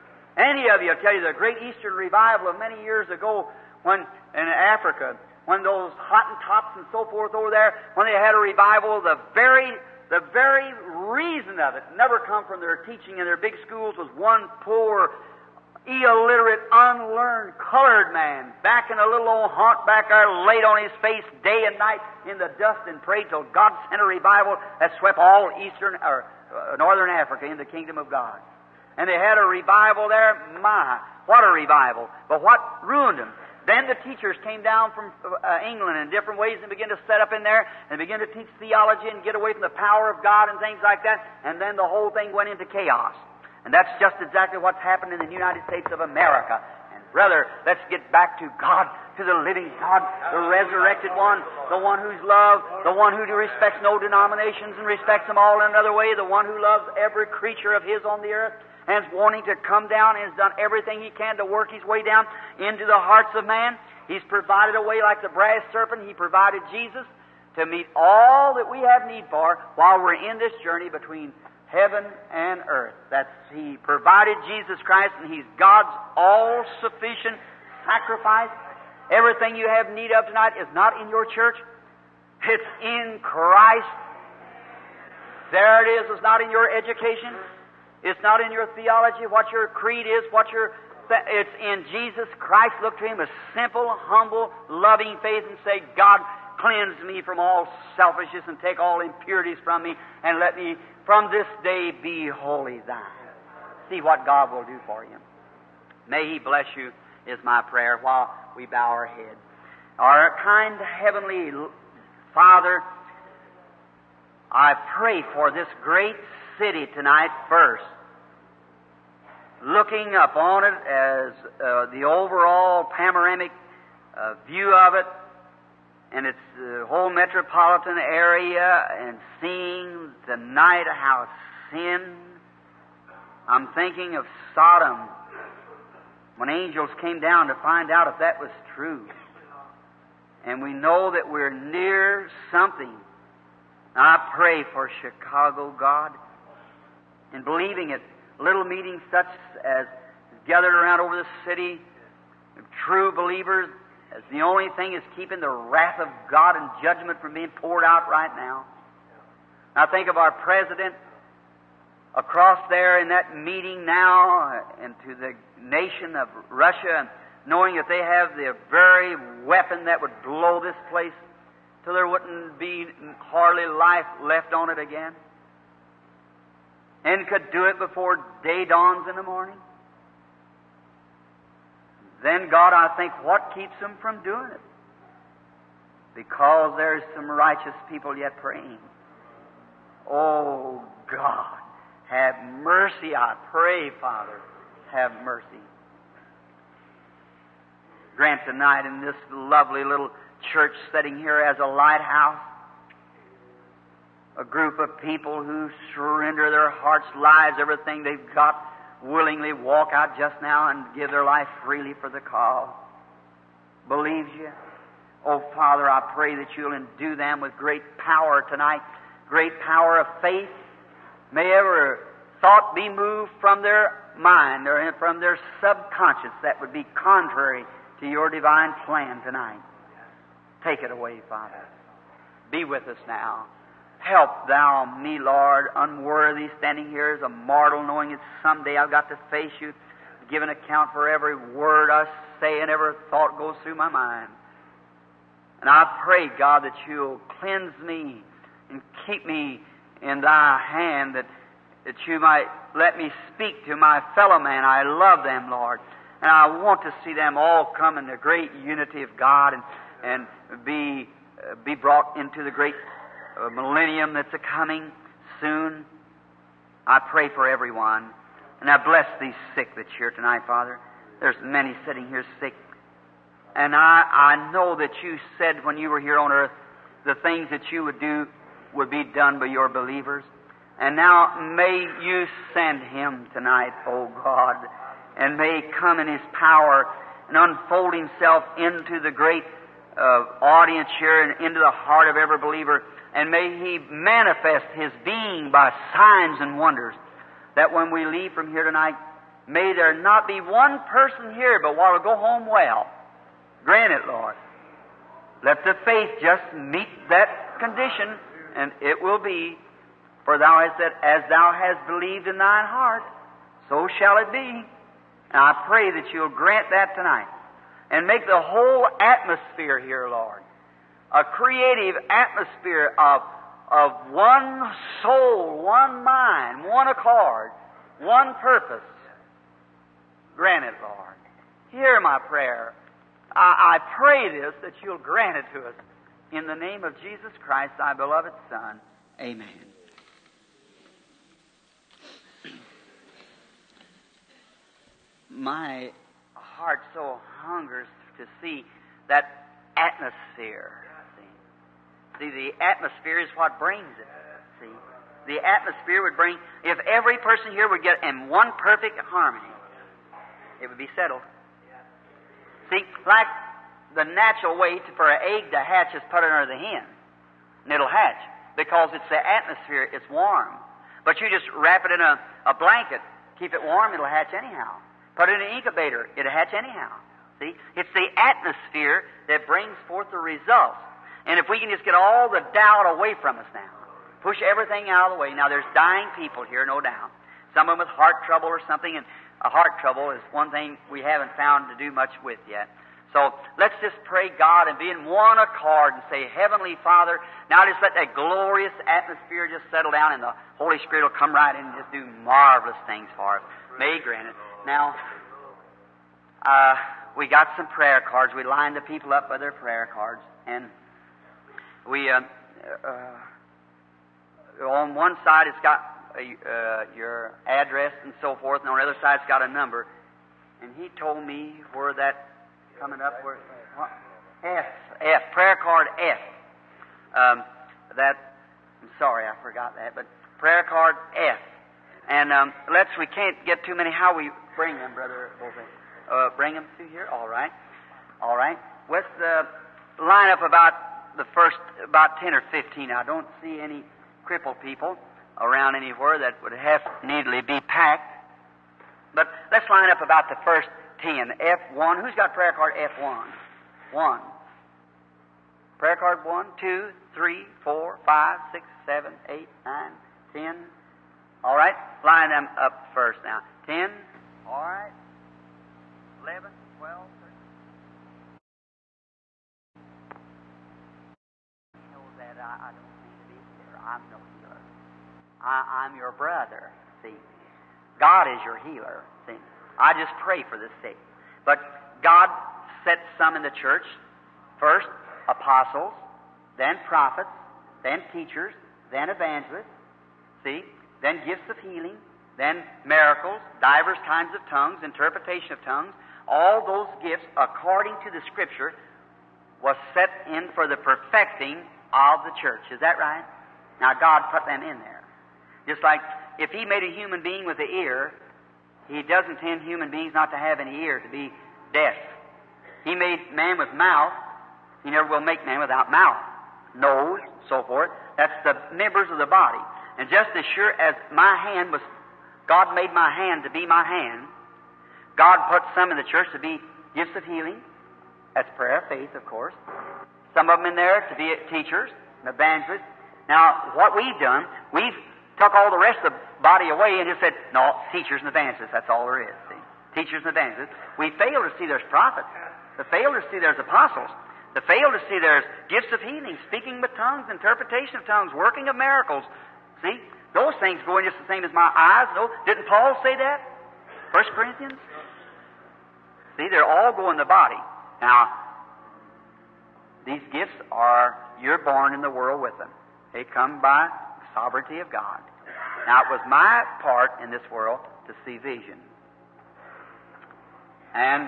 Any of you will tell you the great Eastern revival of many years ago when in Africa, when those Hottentots and so forth over there, when they had a revival, the very the very reason of it never come from their teaching in their big schools, was one poor, illiterate, unlearned colored man back in a little old haunt back there, laid on his face day and night in the dust and prayed till God sent a revival that swept all Eastern or uh, Northern Africa in the kingdom of God. And they had a revival there. My, what a revival! But what ruined them? Then the teachers came down from uh, England in different ways and began to set up in there and begin to teach theology and get away from the power of God and things like that. And then the whole thing went into chaos. And that's just exactly what's happened in the United States of America. And brother, let's get back to God, to the living God, the resurrected one, the one who's loved, the one who respects no denominations and respects them all in another way, the one who loves every creature of His on the earth, and is wanting to come down and has done everything He can to work His way down into the hearts of man. He's provided a way like the brass serpent. He provided Jesus to meet all that we have need for while we're in this journey between heaven and earth. That's He provided Jesus Christ, and He's God's all-sufficient sacrifice. Everything you have need of tonight is not in your church. It's in Christ. There it is. It's not in your education. It's not in your theology, what your creed is, what your... It's in Jesus Christ. Look to Him with simple, humble, loving faith and say, God, cleanse me from all selfishness and take all impurities from me and let me from this day be wholly Thine. See what God will do for you. May He bless you, is my prayer, while we bow our head. Our kind Heavenly Father, I pray for this great city tonight first, looking upon it as uh, the overall panoramic uh, view of it and its uh, whole metropolitan area, and seeing tonight how sin, I'm thinking of Sodom, when angels came down to find out if that was true. And we know that we're near something. I pray for Chicago, God, and believing it, little meetings such as gathered around over the city, true believers, as the only thing is keeping the wrath of God and judgment from being poured out right now. I think of our president across there in that meeting now, and to the nation of Russia, knowing that they have the very weapon that would blow this place till there wouldn't be hardly life left on it again, and could do it before day dawns in the morning. Then, God, I think, what keeps them from doing it? Because there's some righteous people yet praying. Oh, God, have mercy, I pray, Father, have mercy. Grant tonight in this lovely little church setting here as a lighthouse, a group of people who surrender their hearts, lives, everything they've got, willingly walk out just now and give their life freely for the cause. Believes you? Oh, Father, I pray that you'll endue them with great power tonight, great power of faith. May every thought be moved from their mind or from their subconscious that would be contrary to your divine plan tonight. Take it away, Father. Be with us now. help Thou me, Lord, unworthy, standing here as a mortal, knowing that someday I've got to face You, give an account for every word I say and every thought goes through my mind. And I pray, God, that You'll cleanse me and keep me in Thy hand, that, that You might let me speak to my fellow man. I love them, Lord. And I want to see them all come in the great unity of God and, and be, uh, be brought into the great uh, millennium that's a-coming soon. I pray for everyone. And I bless these sick that's here tonight, Father. There's many sitting here sick. And I, I know that You said when You were here on earth, the things that You would do would be done by Your believers. And now may You send Him tonight, oh God, and may He come in His power and unfold Himself into the great uh, audience here and into the heart of every believer. And may He manifest His being by signs and wonders, that when we leave from here tonight, may there not be one person here but what will go home well. Grant it, Lord. Let the faith just meet that condition, and it will be. For Thou hast said, as Thou hast believed in Thine heart, so shall it be. And I pray that You'll grant that tonight. And make the whole atmosphere here, Lord, a creative atmosphere of, of one soul, one mind, one accord, one purpose. Grant it, Lord. Hear my prayer. I, I pray this, that You'll grant it to us. In the name of Jesus Christ, Thy beloved Son. Amen. My heart so hungers to see that atmosphere. See, see the atmosphere is what brings it. See, the atmosphere would bring, if every person here would get in one perfect harmony, it would be settled. See, like the natural way to, for an egg to hatch is put it under the hen, and it'll hatch because it's the atmosphere. It's warm, but you just wrap it in a, a blanket, keep it warm, it'll hatch anyhow. Put it in an incubator, it'll hatch anyhow. See? It's the atmosphere that brings forth the results. And if we can just get all the doubt away from us now, push everything out of the way. Now, there's dying people here, no doubt. Some of them with heart trouble or something, and a heart trouble is one thing we haven't found to do much with yet. So let's just pray God and be in one accord and say, Heavenly Father, now just let that glorious atmosphere just settle down, and the Holy Spirit will come right in and just do marvelous things for us. May He grant it. Now, uh, we got some prayer cards. We lined the people up by their prayer cards. And we, uh, uh, on one side it's got uh, your address and so forth, and on the other side it's got a number. And he told me where that coming up, where, what? F, F, prayer card F. Um, that, I'm sorry, I forgot that, but prayer card F. And um, let's, we can't get too many. How we bring them, Brother Bovee? Uh, bring them through here? All right. All right. Let's uh, line up about the first, about ten or fifteen. I don't see any crippled people around anywhere that would have needily be packed. But let's line up about the first ten. F one. Who's got prayer card F one? One. Prayer card one, two, three, four, five, six, seven, eight, nine, ten. All right, line them up first now. Ten. All right. Eleven, twelve, thirteen. You know that I, I don't mean to be here. I'm no healer. I, I'm your brother. See, God is your healer. See, I just pray for the sick. But God set some in the church. First, apostles, then prophets, then teachers, then evangelists. See. Then gifts of healing, then miracles, divers kinds of tongues, interpretation of tongues. All those gifts, according to the Scripture, was set in for the perfecting of the church. Is that right? Now, God put them in there. Just like if He made a human being with an ear, He doesn't intend human beings not to have any ear, to be deaf. He made man with mouth. He never will make man without mouth, nose, so forth. That's the members of the body. And just as sure as my hand was, God made my hand to be my hand, God put some in the church to be gifts of healing. That's prayer, faith, of course. Some of them in there to be teachers and evangelists. Now, what we've done, we've took all the rest of the body away and just said, no, teachers and evangelists, that's all there is. See? Teachers and evangelists. We fail to see there's prophets. We fail to see there's apostles. We fail to see there's gifts of healing, speaking with tongues, interpretation of tongues, working of miracles. See? Those things go in just the same as my eyes. No, didn't Paul say that? First Corinthians? See, they're all go in the body. Now, these gifts are, you're born in the world with them. They come by the sovereignty of God. Now, it was my part in this world to see vision. And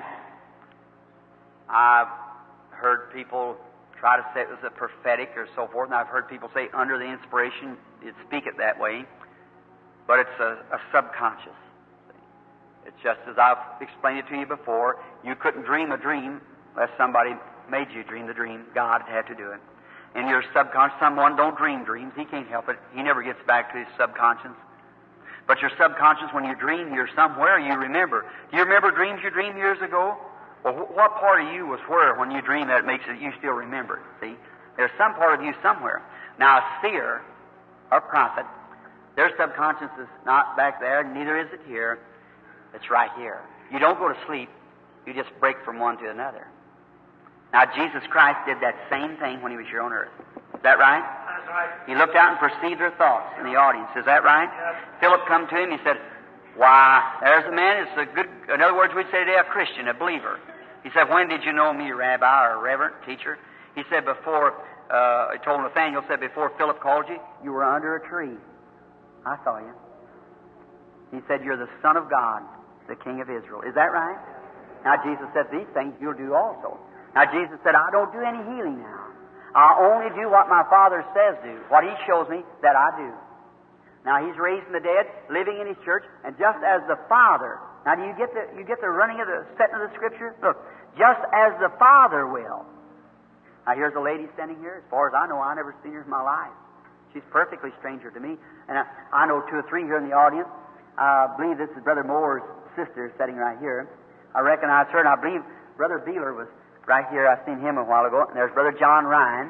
I've heard people try to say it was a prophetic or so forth, and I've heard people say under the inspiration, you'd speak it that way, but it's a, a subconscious. It's just as I've explained it to you before, you couldn't dream a dream unless somebody made you dream the dream. God had to do it. In your subconscious, someone don't dream dreams. He can't help it. He never gets back to his subconscious. But your subconscious, when you dream, you're somewhere, you remember. Do you remember dreams you dreamed years ago? Well, what part of you was where when you dream that makes it you still remember it? See? There's some part of you somewhere. Now, a seer, or prophet, their subconscious is not back there, neither is it here. It's right here. You don't go to sleep. You just break from one to another. Now, Jesus Christ did that same thing when He was here on earth. Is that right? That's right. He looked out and perceived their thoughts in the audience. Is that right? Yes. Philip come to him. He said, why, there's a man, it's a good, in other words, we'd say today a Christian, a believer. He said, when did you know me, Rabbi, or Reverend, teacher? He said, before, uh, he told Nathaniel, said, before Philip called you, you were under a tree. I saw you. He said, you're the Son of God, the King of Israel. Is that right? Now, Jesus said, these things you'll do also. Now, Jesus said, I don't do any healing now. I only do what my Father says do. What He shows me, that I do. Now, He's raising the dead, living in His church, and just as the Father... Now, do you get the you get the running of the setting of the Scripture? Look, just as the Father will. Now, here's a lady standing here. As far as I know, I've never seen her in my life. She's perfectly stranger to me. And I, I know two or three here in the audience. I believe this is Brother Moore's sister sitting right here. I recognize her, and I believe Brother Beeler was right here. I seen him a while ago. And there's Brother John Ryan.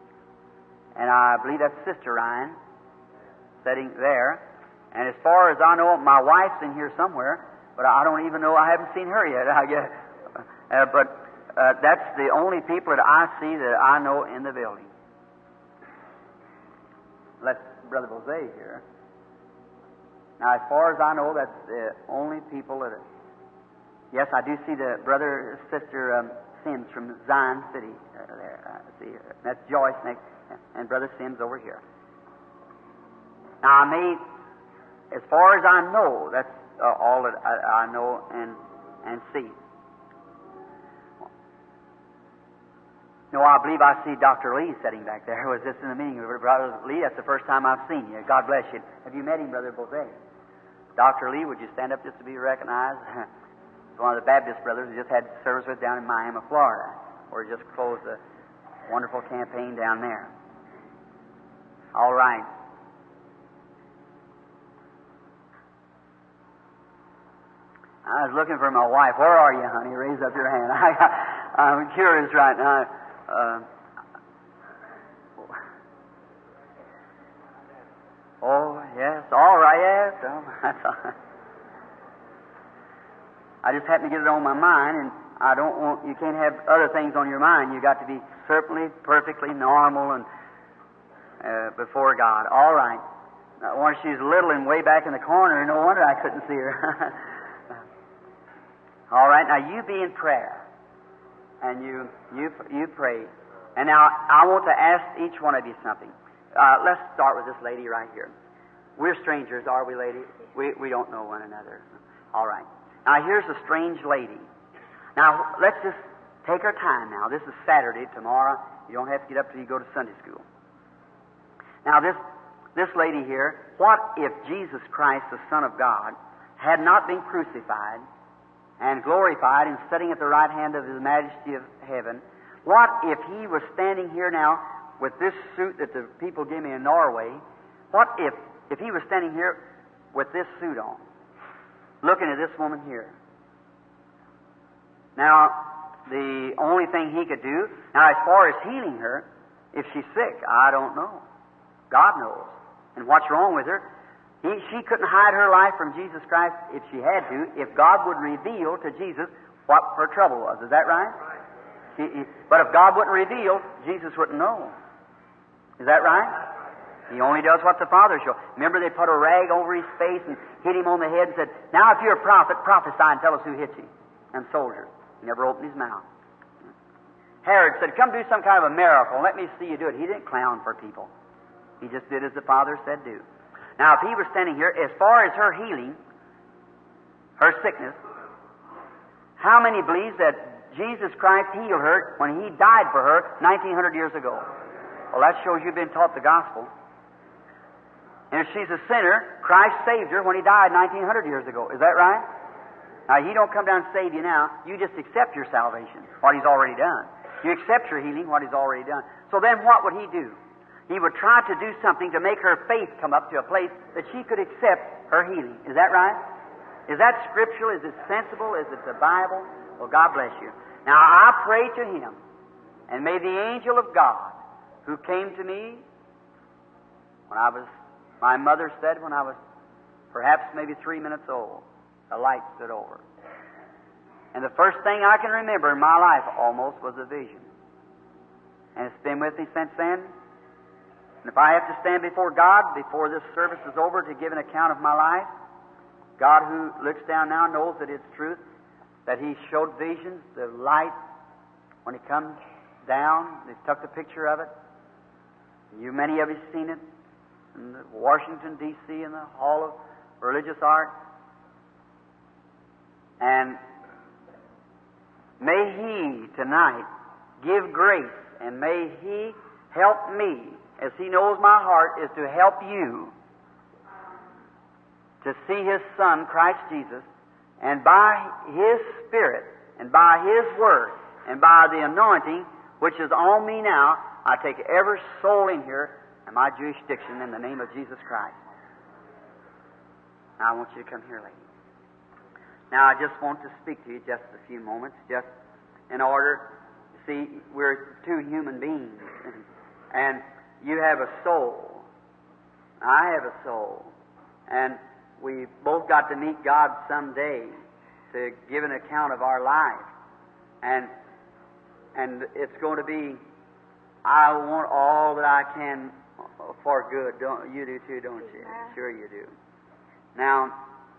And I believe that's Sister Ryan sitting there. And as far as I know, my wife's in here somewhere. But I don't even know, I haven't seen her yet, I guess. Uh, but uh, that's the only people that I see that I know in the building. That's Brother Bose here. Now, as far as I know, that's the only people that... Are, yes, I do see the brother, sister um, Sims from Zion City. Uh, there, I see her. That's Joyce next, and Brother Sims over here. Now, I may, as far as I know, that's Uh, all that I, I know and and see. No, I believe I see Doctor Lee sitting back there. I was just in the meeting with Brother Lee. That's the first time I've seen you. God bless you. Have you met him, Brother Bose? Doctor Lee, would you stand up just to be recognized? He's one of the Baptist brothers who just had service with down in Miami, Florida, where he just closed a wonderful campaign down there. All right. I was looking for my wife. Where are you, honey? Raise up your hand. I, I'm curious right now. Uh, oh, yes. All right, yes. Oh, that's all right. I just happen to get it on my mind, and I don't want, you can't have other things on your mind. You've got to be certainly perfectly normal and uh, before God. All right. Now, when she's little and way back in the corner, no wonder I couldn't see her. All right, now you be in prayer, and you you you pray. And now I want to ask each one of you something. Uh, let's start with this lady right here. We're strangers, are we, lady? We we don't know one another. All right. Now here's a strange lady. Now let's just take our time. Now this is Saturday. Tomorrow you don't have to get up till you go to Sunday school. Now this this lady here. What if Jesus Christ, the Son of God, had not been crucified and glorified and sitting at the right hand of the majesty of heaven? What if He was standing here now with this suit that the people give me in Norway? What if, if He was standing here with this suit on, looking at this woman here? Now, the only thing He could do, now as far as healing her, if she's sick, I don't know. God knows. And what's wrong with her? He, she couldn't hide her life from Jesus Christ if she had to, if God would reveal to Jesus what her trouble was. Is that right? He, he, but if God wouldn't reveal, Jesus wouldn't know. Is that right? He only does what the Father shows. Remember, they put a rag over his face and hit him on the head and said, "Now, if you're a prophet, prophesy and tell us who hit you." And soldiers. He never opened his mouth. Herod said, "Come do some kind of a miracle. Let me see you do it." He didn't clown for people. He just did as the Father said do. Now, if he was standing here, as far as her healing, her sickness, how many believes that Jesus Christ healed her when He died for her nineteen hundred years ago? Well, that shows you've been taught the gospel. And if she's a sinner, Christ saved her when He died nineteen hundred years ago. Is that right? Now, He don't come down and save you now. You just accept your salvation, what He's already done. You accept your healing, what He's already done. So then what would He do? He would try to do something to make her faith come up to a place that she could accept her healing. Is that right? Is that scriptural? Is it sensible? Is it the Bible? Well, God bless you. Now, I pray to Him, and may the angel of God, who came to me when I was, my mother said when I was perhaps maybe three minutes old, the light stood over. And the first thing I can remember in my life almost was a vision. And it's been with me since then. And if I have to stand before God before this service is over to give an account of my life, God who looks down now knows that it's truth, that He showed visions, the light, when He comes down, they took the picture of it. You, many of you have seen it in Washington, D C in the Hall of Religious Art. And may He tonight give grace, and may He help me, as He knows my heart is to help you, to see His Son, Christ Jesus, and by His Spirit, and by His Word, and by the anointing which is on me now, I take every soul in here and my jurisdiction in the name of Jesus Christ. Now I want you to come here, lady. Now I just want to speak to you just a few moments, just in order, see, we're two human beings, and you have a soul. I have a soul. And we both got to meet God someday to give an account of our life. And and it's going to be, I want all that I can for good. Don't you do too, don't you? Yeah. Sure you do. Now,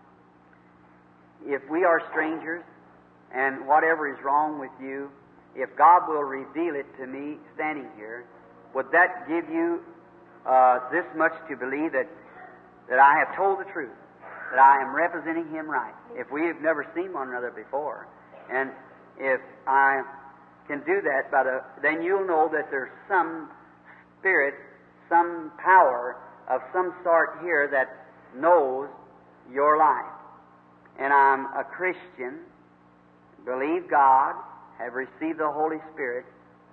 if we are strangers, and whatever is wrong with you, if God will reveal it to me standing here, would that give you uh, this much to believe that, that I have told the truth, that I am representing Him right? If we have never seen one another before, and if I can do that, by the, then you'll know that there's some spirit, some power of some sort here that knows your life. And I'm a Christian, believe God, have received the Holy Spirit,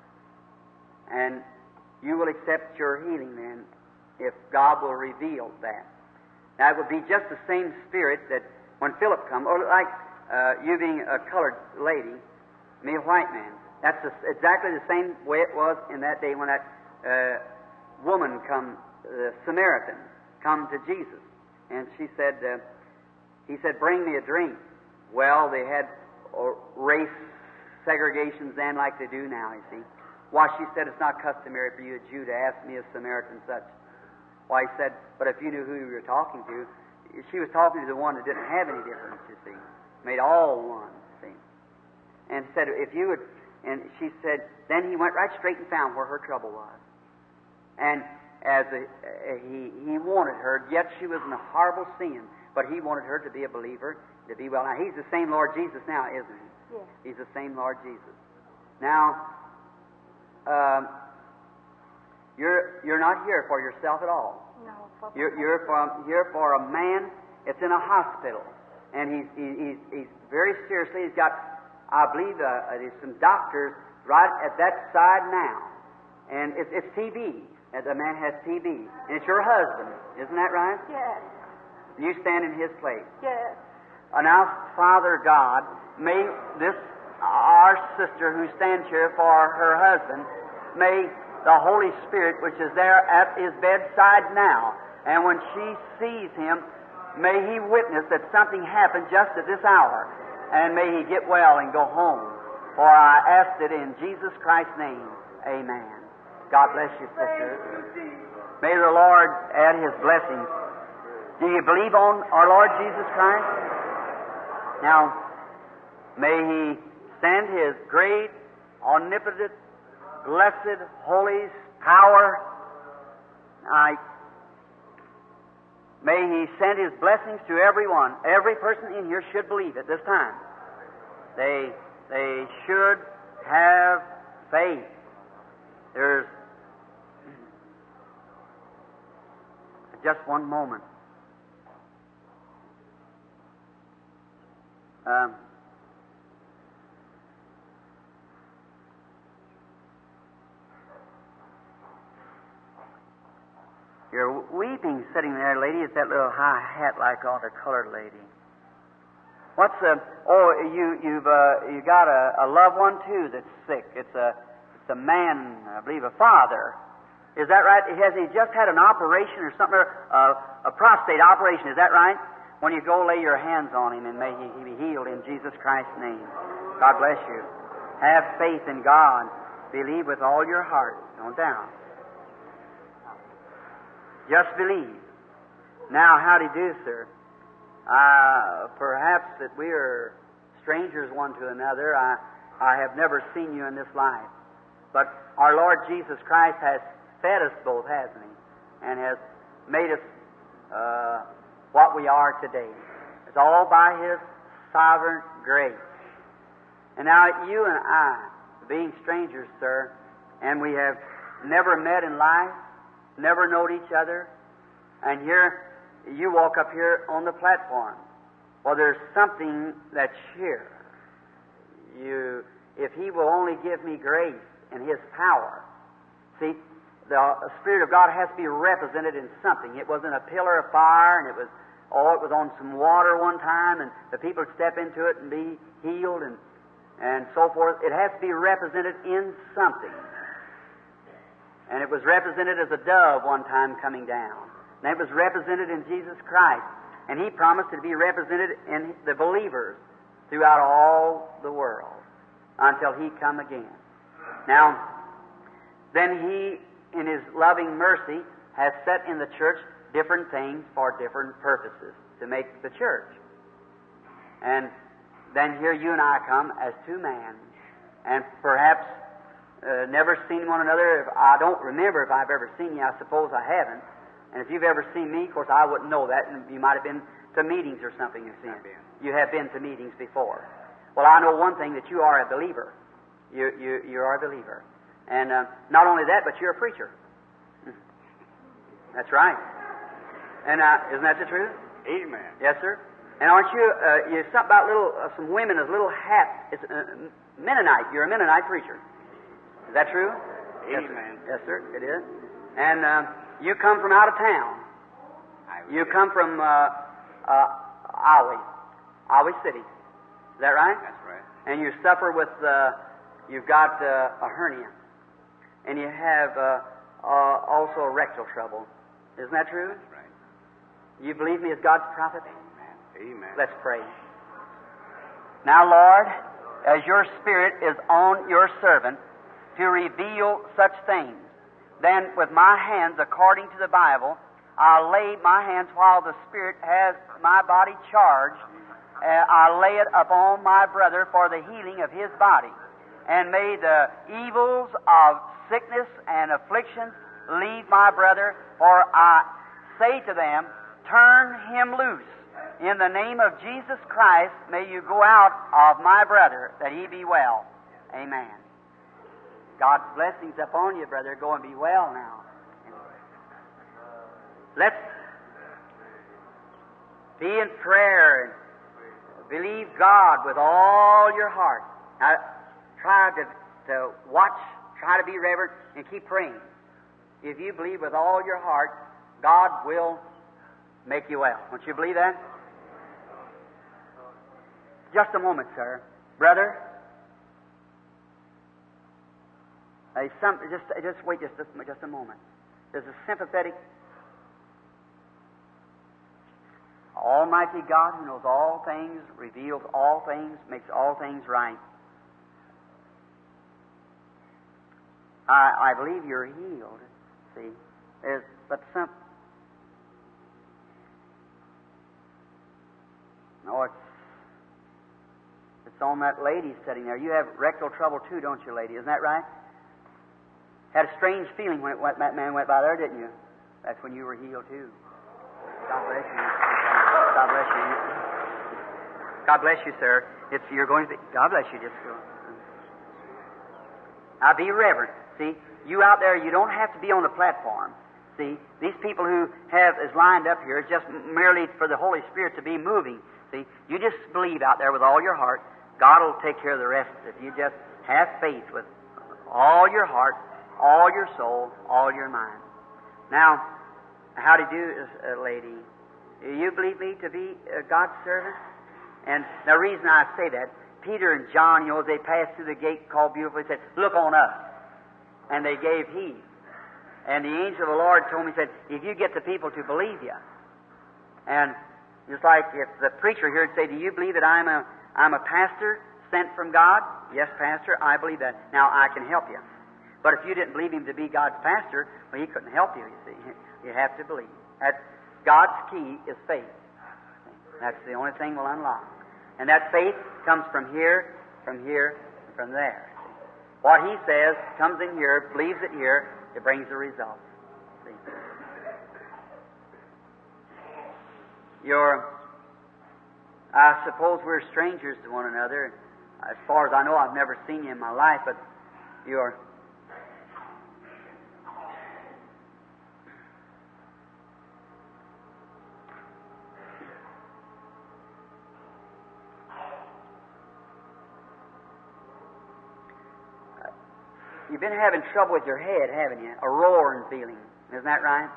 and you will accept your healing then, if God will reveal that. Now, it would be just the same Spirit that when Philip come, or like uh, you being a colored lady, me a white man. That's the, exactly the same way it was in that day when that uh, woman come, the Samaritan, come to Jesus, and she said, uh, he said, "Bring me a drink." Well, they had uh, race segregations then, like they do now. You see. Why, she said, "It's not customary for you, a Jew, to ask me a Samaritan such." Why, he said, "But if you knew who you were talking to," she was talking to the one that didn't have any difference, you see. Made all one, see. And said, if you would, and she said, then he went right straight and found where her trouble was. And as a, a, he, he wanted her, yet she was in a horrible sin, but he wanted her to be a believer, to be well. Now, He's the same Lord Jesus now, isn't He? Yes. He's the same Lord Jesus. Now, um, You're you're not here for yourself at all. No. For You're you're for, here for a man that's in a hospital, and he's he's he's very seriously. He's got, I believe, uh, there's some doctors right at that side now, and it's it's T B. And the man has T B, and it's your husband, isn't that right? Yes. You stand in his place. Yes. Uh, now, Father God, may this our sister who stands here for her husband, may the Holy Spirit which is there at his bedside now. And when she sees him, may he witness that something happened just at this hour. And may he get well and go home. For I asked it in Jesus Christ's name. Amen. God bless you, sister. May the Lord add his blessings. Do you believe on our Lord Jesus Christ? Now, may he send his great, omnipotent, blessed, holy power. I, may he send his blessings to everyone. Every person in here should believe at this time. They, they should have faith. There's just one moment. Um, you're weeping sitting there, lady. It's that little high hat like on the colored lady. What's the? Oh, you you've uh, you got a, a loved one too that's sick. It's a it's a man, I believe, a father. Is that right? Has he just had an operation or something? Uh, a prostate operation? Is that right? When you go, lay your hands on him, and may he be healed in Jesus Christ's name. God bless you. Have faith in God. Believe with all your heart. Don't doubt. Just believe. Now, how do you do, sir? Uh, perhaps that we are strangers one to another. I, I have never seen you in this life. But our Lord Jesus Christ has fed us both, hasn't He? And has made us uh, what we are today. It's all by His sovereign grace. And now you and I, being strangers, sir, and we have never met in life, never known each other, and here you walk up here on the platform. Well, there's something that's here. You, if He will only give me grace and His power. See, the Spirit of God has to be represented in something. It wasn't a pillar of fire, and it was, oh, it was on some water one time, and the people would step into it and be healed, and and so forth. It has to be represented in something. And it was represented as a dove one time coming down. And it was represented in Jesus Christ. And He promised to be represented in the believers throughout all the world until He come again. Now, then He, in His loving mercy, has set in the church different things for different purposes to make the church. And then here you and I come as two men, and perhaps uh, never seen one another. If I don't remember if I've ever seen you. I suppose I haven't. And if you've ever seen me, of course, I wouldn't know that. And you might have been to meetings or something. You've seen. You have been to meetings before. Well, I know one thing, that you are a believer. You you you are a believer, and uh, not only that, but you're a preacher. That's right. And uh, isn't that the truth? Amen. Yes, sir. And aren't you, uh, you something about little, uh, some women with little hats. It's uh, Mennonite. You're a Mennonite preacher. Is that true? Amen. Yes, sir. Yes, sir. It is. And uh, you come from out of town. You come from uh, uh, Iowa, Iowa City. Is that right? That's right. And you suffer with, uh, you've got uh, a hernia. And you have uh, uh, also a rectal trouble. Isn't that true? That's right. You believe me as God's prophet? Amen. Let's pray. Now, Lord, as your Spirit is on your servant to reveal such things, then with my hands, according to the Bible, I'll lay my hands while the Spirit has my body charged. Uh, I'll lay it upon my brother for the healing of his body. And may the evils of sickness and afflictions leave my brother, for I say to them, turn him loose. In the name of Jesus Christ, may you go out of my brother, that he be well. Amen. God's blessings upon you, brother. Go and be well now. Let's be in prayer and believe God with all your heart. Now, try to, to watch, try to be reverent, and keep praying. If you believe with all your heart, God will make you well. Don't you believe that? Just a moment, sir. Brother, Uh, some, just, just wait just a, just a moment. There's a sympathetic, Almighty God who knows all things, reveals all things, makes all things right. I, I believe you're healed. See, there's but some. No, it's it's on that lady sitting there. You have rectal trouble too, don't you, lady? Isn't that right? Had a strange feeling when it went, that man went by there, didn't you? That's when you were healed too. God bless you. God bless you. God bless you, sir. It's you're going to. Be, God bless you. Just go. Now be reverent. See, you out there, you don't have to be on the platform. See, these people who have is lined up here is just merely for the Holy Spirit to be moving. See, you just believe out there with all your heart. God will take care of the rest if you just have faith with all your heart, all your soul, all your mind. Now, how to do, uh, lady? You believe me to be uh, God's servant? And the reason I say that, Peter and John, you know, they passed through the gate called Beautiful. He said, "Look on us." And they gave heed. And the angel of the Lord told me, he said, if you get the people to believe you. And just like if the preacher here would say, do you believe that I'm a, I'm a pastor sent from God? Yes, pastor, I believe that. Now I can help you. But if you didn't believe him to be God's pastor, well, he couldn't help you, you see. You have to believe. That's, God's key is faith. That's the only thing will unlock. And that faith comes from here, from here, and from there. What he says comes in here, believes it here, it brings the result. See? You're, I suppose we're strangers to one another. As far as I know, I've never seen you in my life, but you're You've been having trouble with your head, haven't you? A roaring feeling. Isn't that right?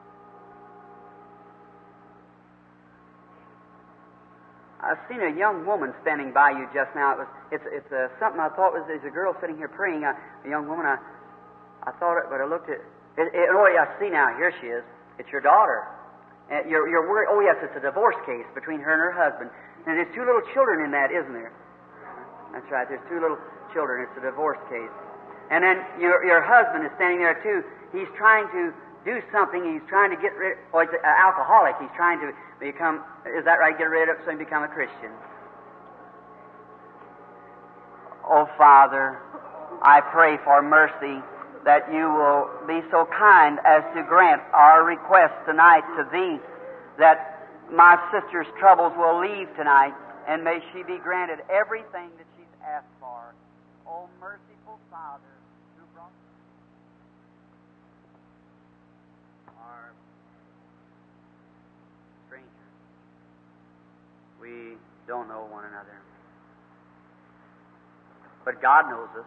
I've seen a young woman standing by you just now. It was, it's it's uh, something I thought was, there's a girl sitting here praying, uh, a young woman. I I thought it, but I looked at it. it oh, I see now. Here she is. It's your daughter. Uh, you're, you're worried. Oh, yes, it's a divorce case between her and her husband. And there's two little children in that, isn't there? That's right. There's two little children. It's a divorce case. And then your your husband is standing there too. He's trying to do something. He's trying to get rid. Oh, he's an alcoholic. He's trying to become. Is that right? Get rid of it so he can become a Christian. Oh, Father, I pray for mercy that you will be so kind as to grant our request tonight to Thee, that my sister's troubles will leave tonight, and may she be granted everything that she's asked for. Oh, merciful Father, who brought our strangers. We don't know one another. But God knows us.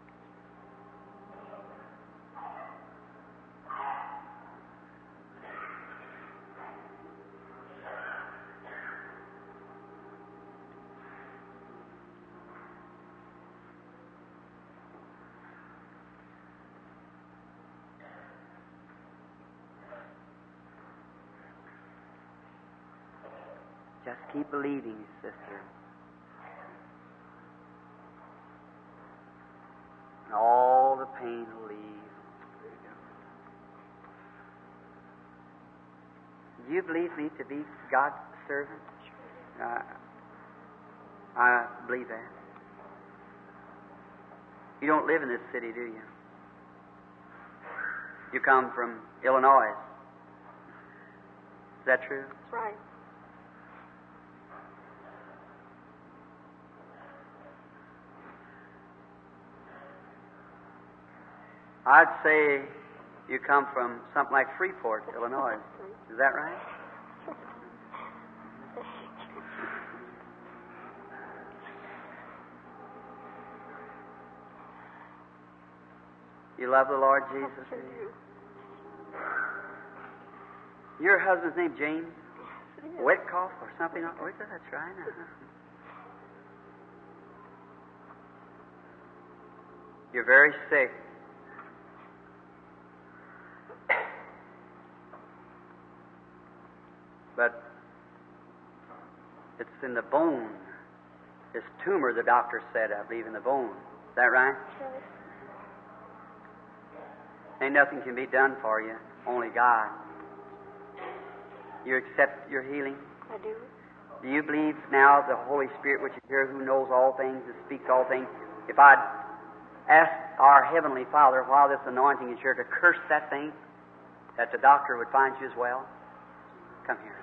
Just keep believing, sister. And all the pain will leave. Do you believe me to be God's servant? Uh, I believe that. You don't live in this city, do you? You come from Illinois. Is that true? That's right. I'd say you come from something like Freeport, Illinois. Is that right? You love the Lord Jesus? I do. Your husband's name James Yes. Wetkoff or something? Oh, that's right. Uh-huh. You're very sick. but it's in the bone. This tumor, the doctor said, I believe, in the bone. Is that right? Ain't nothing can be done for you, only God. You accept your healing? I do. Do you believe now the Holy Spirit, which is here, who knows all things and speaks all things, if I'd ask our Heavenly Father while this anointing is here to curse that thing, that the doctor would find you as well? Come here.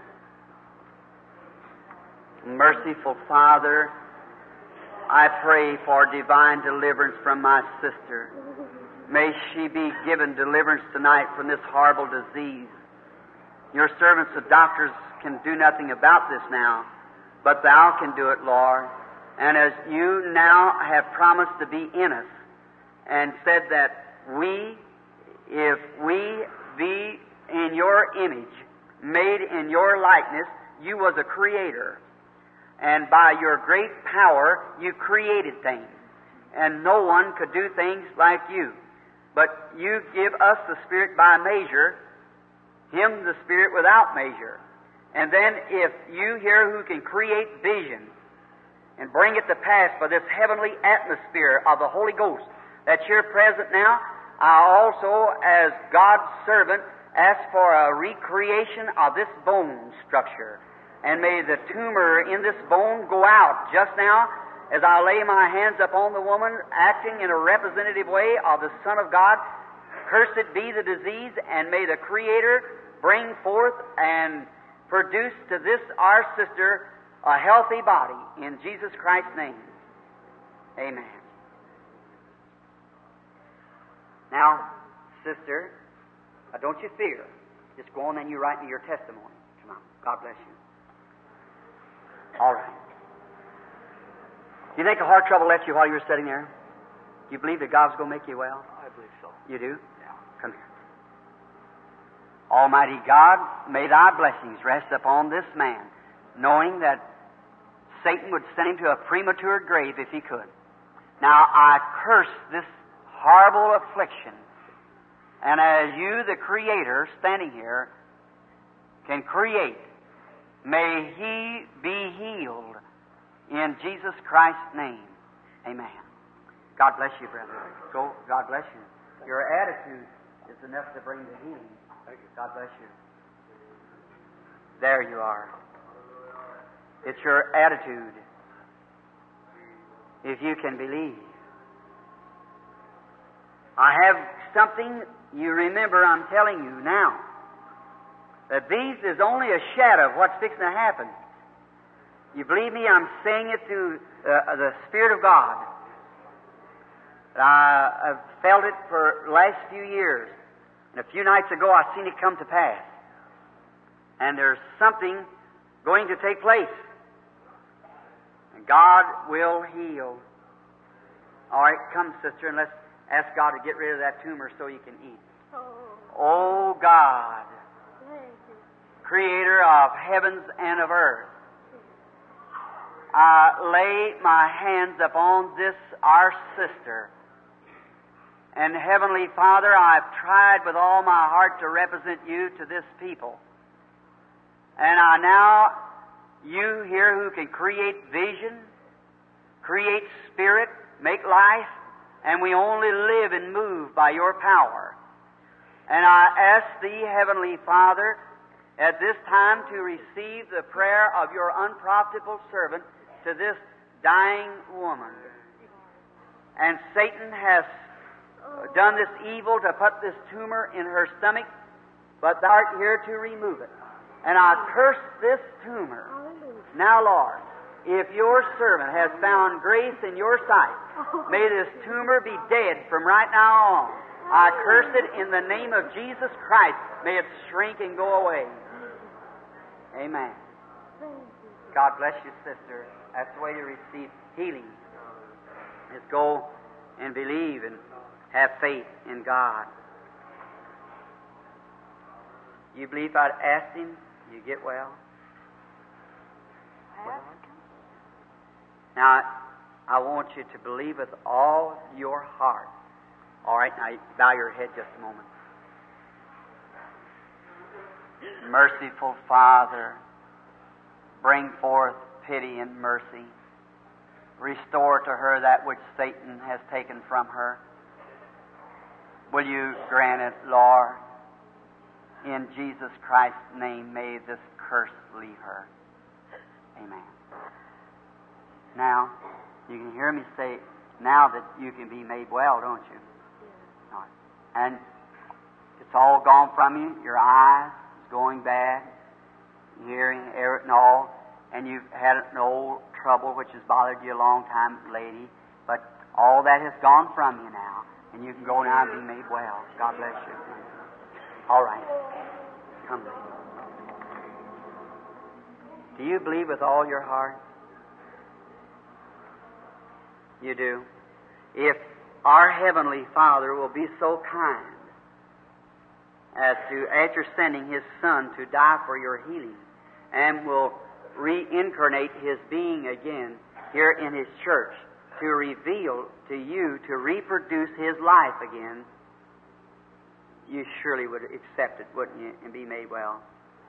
Merciful Father, I pray for divine deliverance from my sister. May she be given deliverance tonight from this horrible disease. Your servants, the doctors, can do nothing about this now, but Thou can do it, Lord. And as You now have promised to be in us, and said that we, if we be in Your image, made in Your likeness, You was a creator. And by Your great power, You created things. And no one could do things like You. But You give us the Spirit by measure, Him the Spirit without measure. And then if You here who can create vision and bring it to pass by this heavenly atmosphere of the Holy Ghost that's here present now, I also, as God's servant, ask for a recreation of this bone structure. And may the tumor in this bone go out just now as I lay my hands upon the woman, acting in a representative way of the Son of God. Cursed be the disease, and may the Creator bring forth and produce to this our sister a healthy body. In Jesus Christ's name. Amen. Now, sister, uh, don't you fear. Just go on and you write me your testimony. Come on. God bless you. All right. Do you think a heart trouble left you while you were sitting there? Do you believe that God's going to make you well? I believe so. You do? Yeah. Come here. Almighty God, may Thy blessings rest upon this man, knowing that Satan would send him to a premature grave if he could. Now, I curse this horrible affliction, and as You, the Creator, standing here, can create, may he be healed in Jesus Christ's name. Amen. God bless you, brother. Go. God bless you. Your attitude is enough to bring the healing. Thank you. God bless you. There you are. It's your attitude. If you can believe. I have something you remember I'm telling you now. That these is only a shadow of what's fixing to happen. You believe me? I'm saying it through uh, the Spirit of God. I, I've felt it for the last few years. And a few nights ago, I seen it come to pass. And there's something going to take place. And God will heal. All right, come, sister, and let's ask God to get rid of that tumor so you can eat. Oh, God, Creator of heavens and of earth, I lay my hands upon this, our sister. And Heavenly Father, I've tried with all my heart to represent You to this people. And I now, You here who can create vision, create spirit, make life, and we only live and move by Your power. And I ask Thee, Heavenly Father, at this time to receive the prayer of Your unprofitable servant to this dying woman. And Satan has done this evil to put this tumor in her stomach, but Thou art here to remove it. And I curse this tumor. Now, Lord, if Your servant has found grace in Your sight, may this tumor be dead from right now on. I curse it in the name of Jesus Christ. May it shrink and go away. Amen. God bless you, sister. That's the way to receive healing. Is go and believe and have faith in God. You believe if I'd asked Him, you get well? Now, I want you to believe with all your heart. All right, now bow your head just a moment. Merciful Father, bring forth pity and mercy. Restore to her that which Satan has taken from her. Will you grant it, Lord? In Jesus Christ's name, may this curse leave her. Amen. Now, you can hear me say, now that you can be made well, don't you? Yeah. And it's all gone from you. Your eyes is going bad, hearing, air, and all. And you've had an old trouble which has bothered you a long time, lady. But all that has gone from you now. And you can go now and be made well. God bless you. All right. Come, lady. Do you believe with all your heart? You do. If our Heavenly Father will be so kind as to, after sending His Son to die for your healing, and will reincarnate His being again here in His church to reveal to you, to reproduce His life again, you surely would accept it, wouldn't you, and be made well?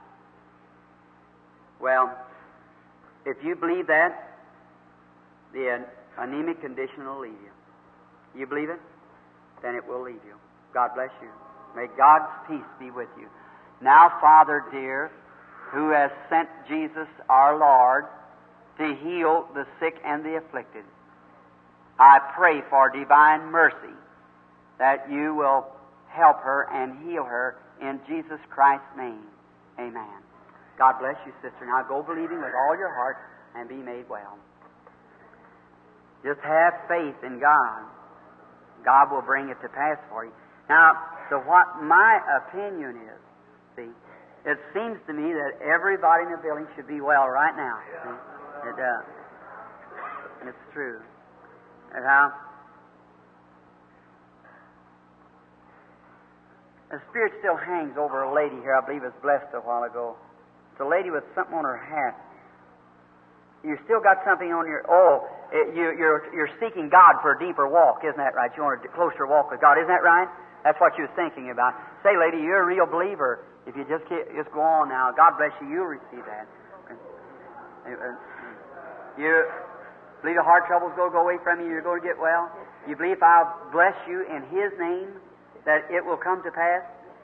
Well, if you believe that, the anemic condition will leave you. You believe it? Then it will leave you. God bless you. May God's peace be with you. Now, Father dear, who has sent Jesus our Lord to heal the sick and the afflicted, I pray for divine mercy that you will help her and heal her in Jesus Christ's name. Amen. God bless you, sister. Now go believing with all your heart and be made well. Just have faith in God. God will bring it to pass for you. Now, so what my opinion is, see, it seems to me that everybody in the building should be well right now. See? It does. And it's true. And how the Spirit still hangs over a lady here, I believe was blessed a while ago. It's a lady with something on her hat. You still got something on your... Oh, it, you, you're, you're seeking God for a deeper walk, isn't that right? You want a closer walk with God, isn't that right? That's what you were thinking about. Say, lady, you're a real believer. If you just keep, just go on now, God bless you, you'll receive that. You believe the heart troubles going to go away from you, you're going to get well? You believe if I'll bless you in His name, that it will come to pass?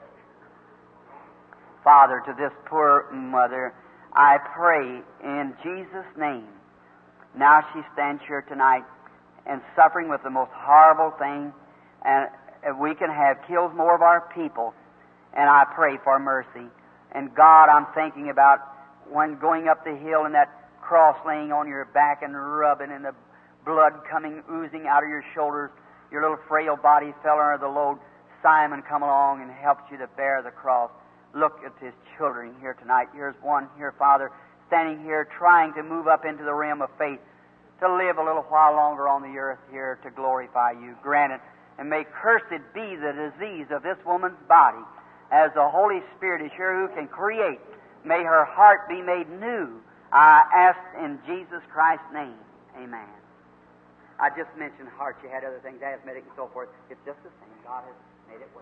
Father, to this poor mother, I pray in Jesus' name. Now she stands here tonight and suffering with the most horrible thing, and we can have kills more of our people. And I pray for mercy. And God, I'm thinking about when going up the hill and that cross laying on your back and rubbing and the blood coming oozing out of your shoulders, your little frail body fell under the load. Simon come along and helped you to bear the cross. Look at His children here tonight. Here's one here, Father, standing here trying to move up into the realm of faith, to live a little while longer on the earth here to glorify you. Grant it. And may cursed be the disease of this woman's body, as the Holy Spirit is here who can create. May her heart be made new. I ask in Jesus Christ's name. Amen. I just mentioned heart. You had other things, asthmatic and so forth. It's just the same. God has made it well.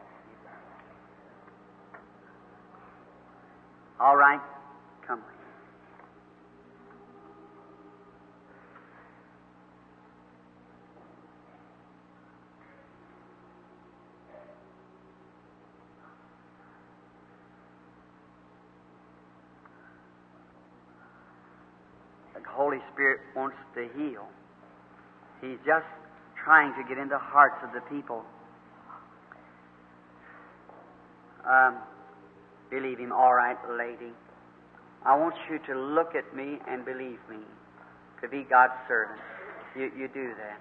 All right. Come on. The Holy Spirit wants to heal. He's just trying to get into the hearts of the people. Um, believe Him. All right, lady. I want you to look at me and believe me. To be God's servant. You, you do that.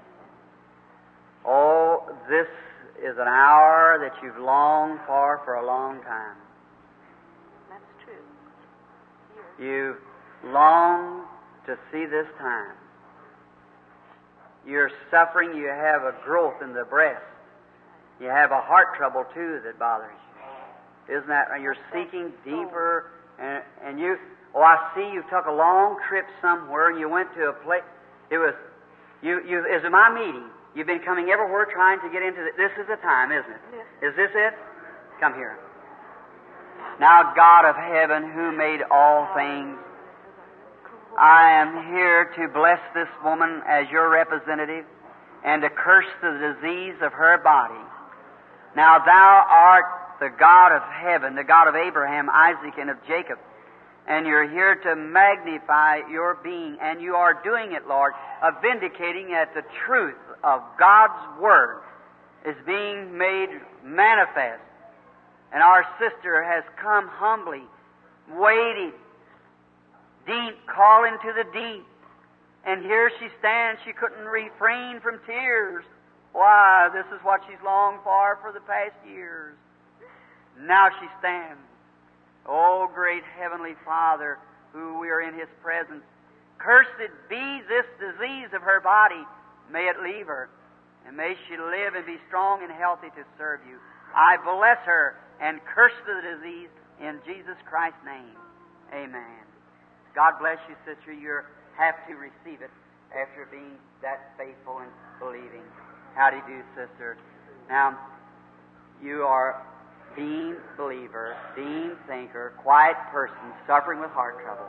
Oh, this is an hour that you've longed for for a long time. That's true. You've longed to see this time. You're suffering. You have a growth in the breast. You have a heart trouble, too, that bothers you. Isn't that right? You're seeking deeper, and, and you, oh, I see you took a long trip somewhere, and you went to a place, it was, you, you, is it my meeting? You've been coming everywhere trying to get into the, this is the time, isn't it? Yes. Is this it? Come here. Now, God of heaven, who made all things, I am here to bless this woman as your representative and to curse the disease of her body. Now thou art the God of heaven, the God of Abraham, Isaac, and of Jacob. And you're here to magnify your being, and you are doing it, Lord, of vindicating that the truth of God's Word is being made manifest. And our sister has come humbly, waiting, deep, calling to the deep. And here she stands. She couldn't refrain from tears. Why, this is what she's longed for for the past years. Now she stands. Oh, great Heavenly Father, who we are in His presence, cursed be this disease of her body. May it leave her, and may she live and be strong and healthy to serve you. I bless her and curse the disease in Jesus Christ's name. Amen. God bless you, sister. You have to receive it after being that faithful and believing. How do you do, sister? Now, you are deemed believer, deemed thinker, quiet person, suffering with heart trouble.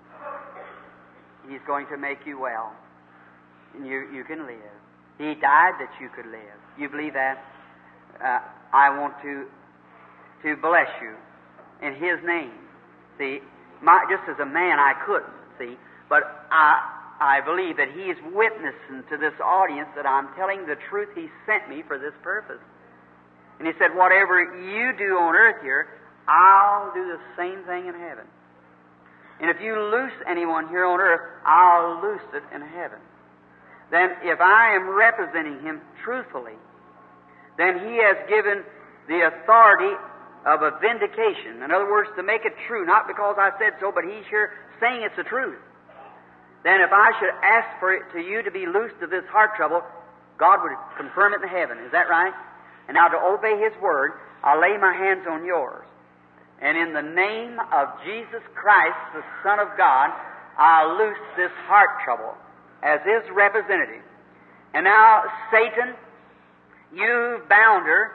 He's going to make you well, and you, you can live. He died that you could live. You believe that? Uh, I want to to bless you in His name. See, my, just as a man I couldn't, see, but I I believe that He is witnessing to this audience that I'm telling the truth. He sent me for this purpose. And He said, whatever you do on earth here, I'll do the same thing in heaven. And if you loose anyone here on earth, I'll loose it in heaven. Then if I am representing Him truthfully, then He has given the authority of a vindication. In other words, to make it true, not because I said so, but He's here saying it's the truth. Then if I should ask for it to you to be loosed of this heart trouble, God would confirm it in heaven. Is that right? And now to obey His Word, I'll lay my hands on yours. And in the name of Jesus Christ, the Son of God, I'll loose this heart trouble as His representative. And now, Satan, you've bound her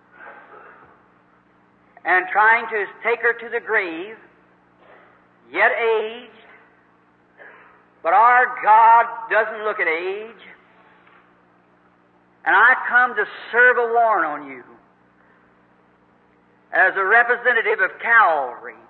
and trying to take her to the grave, yet aged. But our God doesn't look at age. And I come to serve a warrant on you as a representative of Calvary,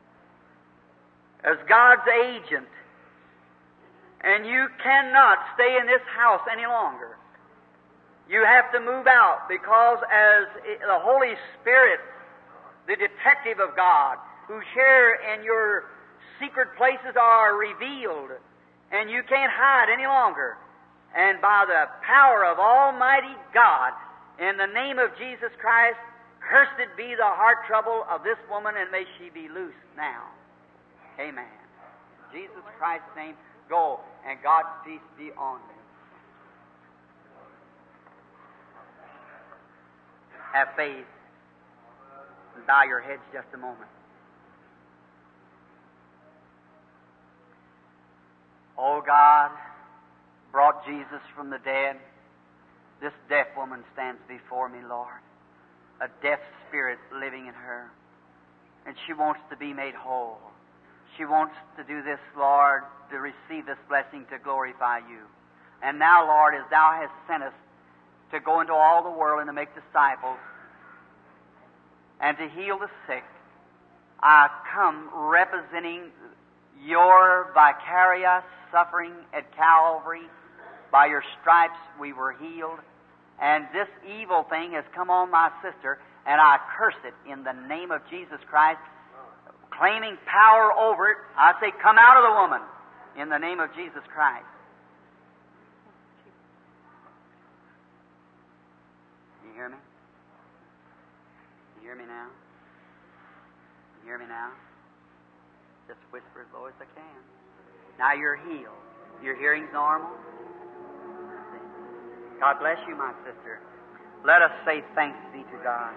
as God's agent. And you cannot stay in this house any longer. You have to move out because as the Holy Spirit, the detective of God, who share in your secret places are revealed, and you can't hide any longer. And by the power of Almighty God, in the name of Jesus Christ, cursed be the heart trouble of this woman, and may she be loosed now. Amen. In Jesus Christ's name, go, and God's peace be on you. Have faith. And bow your heads just a moment. Oh God, brought Jesus from the dead. This deaf woman stands before me, Lord. A deaf spirit living in her. And she wants to be made whole. She wants to do this, Lord, to receive this blessing to glorify you. And now, Lord, as Thou hast sent us to go into all the world and to make disciples and to heal the sick, I come representing your vicarious suffering at Calvary. By your stripes we were healed. And this evil thing has come on my sister, and I curse it in the name of Jesus Christ, claiming power over it. I say, come out of the woman in the name of Jesus Christ. You hear me? You hear me now? You hear me now? Just whisper as low as I can. Now you're healed. Your hearing's normal. God bless you, my sister. Let us say thanks be to God.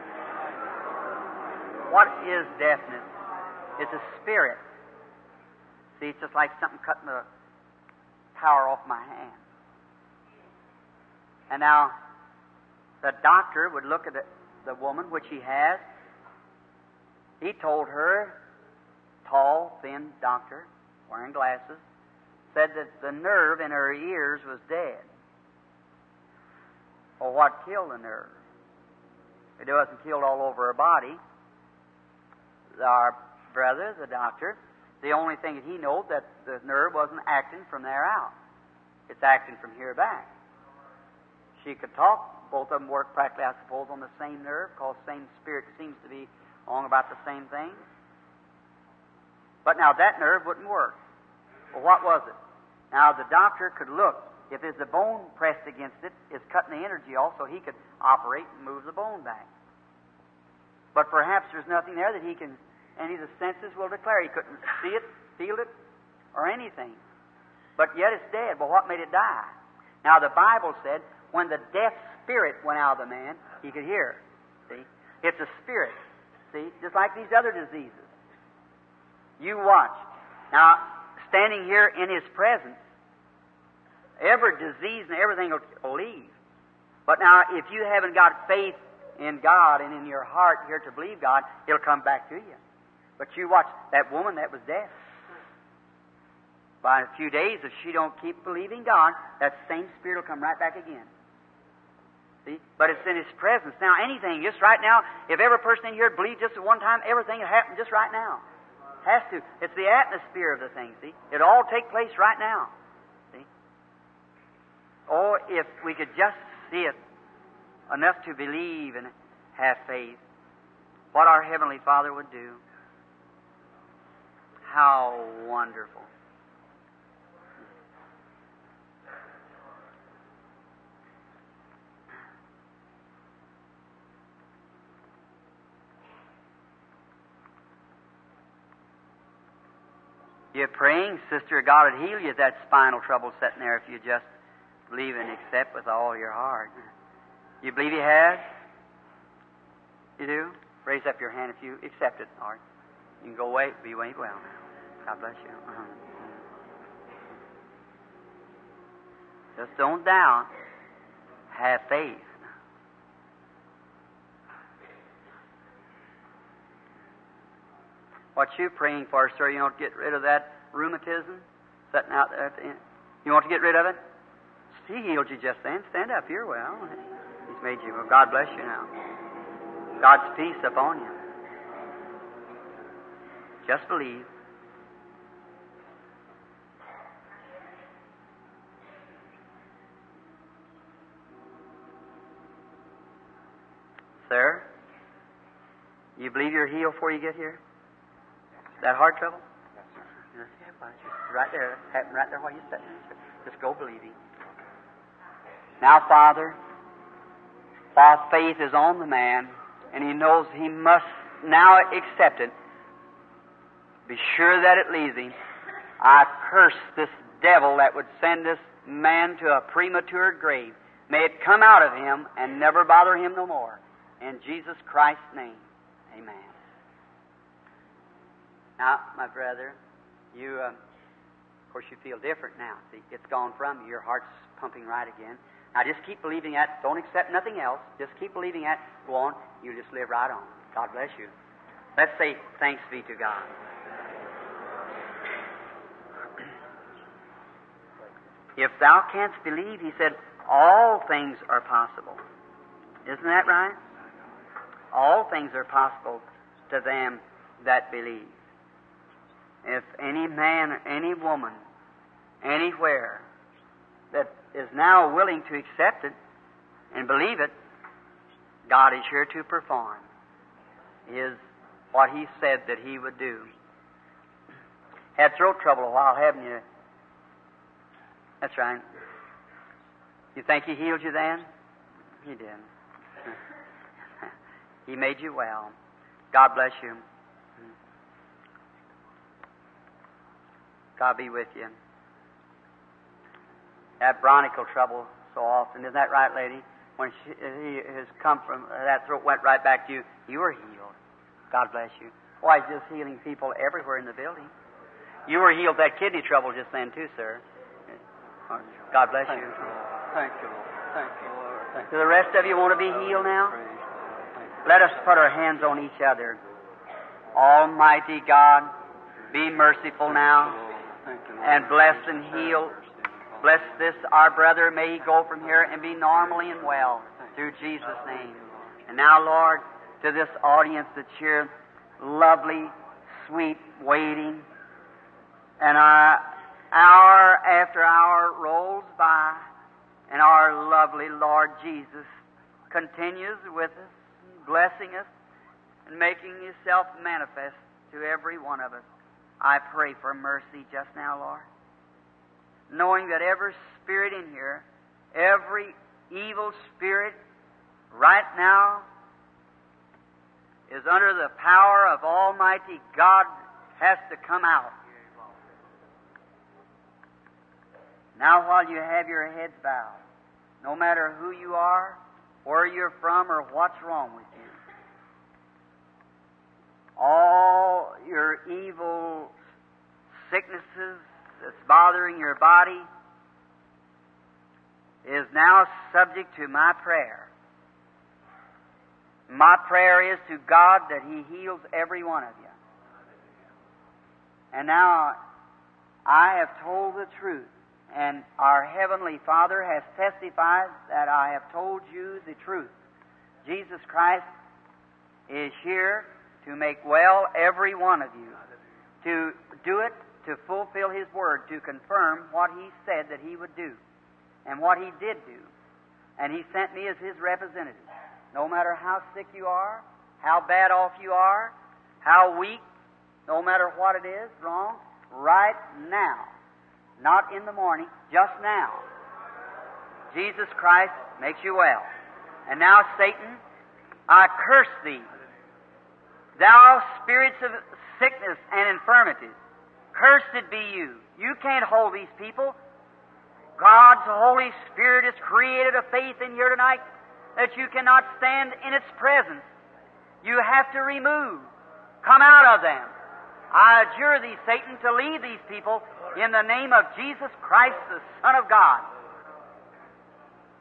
What is deafness? It's a spirit. See, it's just like something cutting the power off my hand. And now, the doctor would look at the, the woman, which he has. He told her, tall, thin doctor, wearing glasses, said that the nerve in her ears was dead. Well, what killed the nerve? It wasn't killed all over her body. Our brother, the doctor, the only thing that he knows that the nerve wasn't acting from there out. It's acting from here back. She could talk. Both of them work practically, I suppose, on the same nerve, because the same spirit seems to be on about the same thing. But now that nerve wouldn't work. Well, what was it? Now the doctor could look. If there's a bone pressed against it, it's cutting the energy off, so he could operate and move the bone back. But perhaps there's nothing there that he can, any of the senses will declare. He couldn't see it, feel it, or anything. But yet it's dead. Well, what made it die? Now the Bible said when the deaf spirit went out of the man, he could hear. See? It's a spirit. See? Just like these other diseases. You watch. Now, standing here in His presence, every disease and everything will leave. But now, if you haven't got faith in God and in your heart here to believe God, it'll come back to you. But you watch, that woman that was deaf. By a few days, if she don't keep believing God, that same spirit will come right back again. See? But it's in His presence. Now, anything, just right now, if every person in here believed just at one time, everything will happen just right now. Has to. It's the atmosphere of the thing, see? It'll all take place right now. See? Oh, if we could just see it enough to believe and have faith, what our Heavenly Father would do. How wonderful. You're praying, sister, God would heal you if that spinal trouble sitting there if you just believe and accept with all your heart. You believe He has? You do? Raise up your hand if you accept it, Lord. You can go away, be away well now. God bless you. Uh-huh. Just don't doubt. Have faith. What you praying for, sir? You want to get rid of that rheumatism sitting out there at the end? You want to get rid of it? He healed you just then. Stand up here. Well, He's made you. Well, God bless you now. God's peace upon you. Just believe. Sir, you believe you're healed before you get here? That heart trouble? Yes, sir. Yeah, right there. Happen right there while you're sitting. Just go believing. Now, Father, Father, faith is on the man, and he knows he must now accept it. Be sure that it leaves him. I curse this devil that would send this man to a premature grave. May it come out of him and never bother him no more. In Jesus Christ's name, amen. Now, my brother, you, uh, of course, you feel different now. See, it's gone from you. Your heart's pumping right again. Now, just keep believing that. Don't accept nothing else. Just keep believing that. Go on. You just live right on. God bless you. Let's say thanks be to God. If thou canst believe, He said, all things are possible. Isn't that right? All things are possible to them that believe. If any man or any woman, anywhere, that is now willing to accept it and believe it, God is here to perform is what He said that He would do. Had throat trouble a while, haven't you? That's right. You think He healed you then? He did. He made you well. God bless you. God be with you. That bronchial trouble so often, isn't that right, lady? When she, he has come from, that throat went right back to you, you were healed. God bless you. Why, He's just healing people everywhere in the building. You were healed that kidney trouble just then, too, sir. God bless you. Thank you, Lord. Thank you, Lord. Thank you. Do the rest of you want to be healed now? Let us put our hands on each other. Almighty God, be merciful now. Thank you, Lord. and bless and heal. Bless this, our brother. May he go from here and be normally and well through Jesus' name. And now, Lord, to this audience that's here, lovely, sweet, waiting, and our hour after hour rolls by, and our lovely Lord Jesus continues with us, blessing us, and making Himself manifest to every one of us. I pray for mercy just now, Lord, knowing that every spirit in here, every evil spirit right now is under the power of Almighty God, has to come out. Now, while you have your heads bowed, no matter who you are, where you're from, or what's wrong with you, all your evil sicknesses that's bothering your body is now subject to my prayer. My prayer is to God that He heals every one of you. And now I have told the truth, and our Heavenly Father has testified that I have told you the truth. Jesus Christ is here to make well every one of you, to do it, to fulfill His Word, to confirm what He said that He would do, and what He did do. And He sent me as His representative. No matter how sick you are, how bad off you are, how weak, no matter what it is, wrong, right now, not in the morning, just now, Jesus Christ makes you well. And now, Satan, I curse thee, thou spirits of sickness and infirmity, cursed be you. You can't hold these people. God's Holy Spirit has created a faith in here tonight that you cannot stand in its presence. You have to remove. Come out of them. I adjure thee, Satan, to leave these people in the name of Jesus Christ, the Son of God.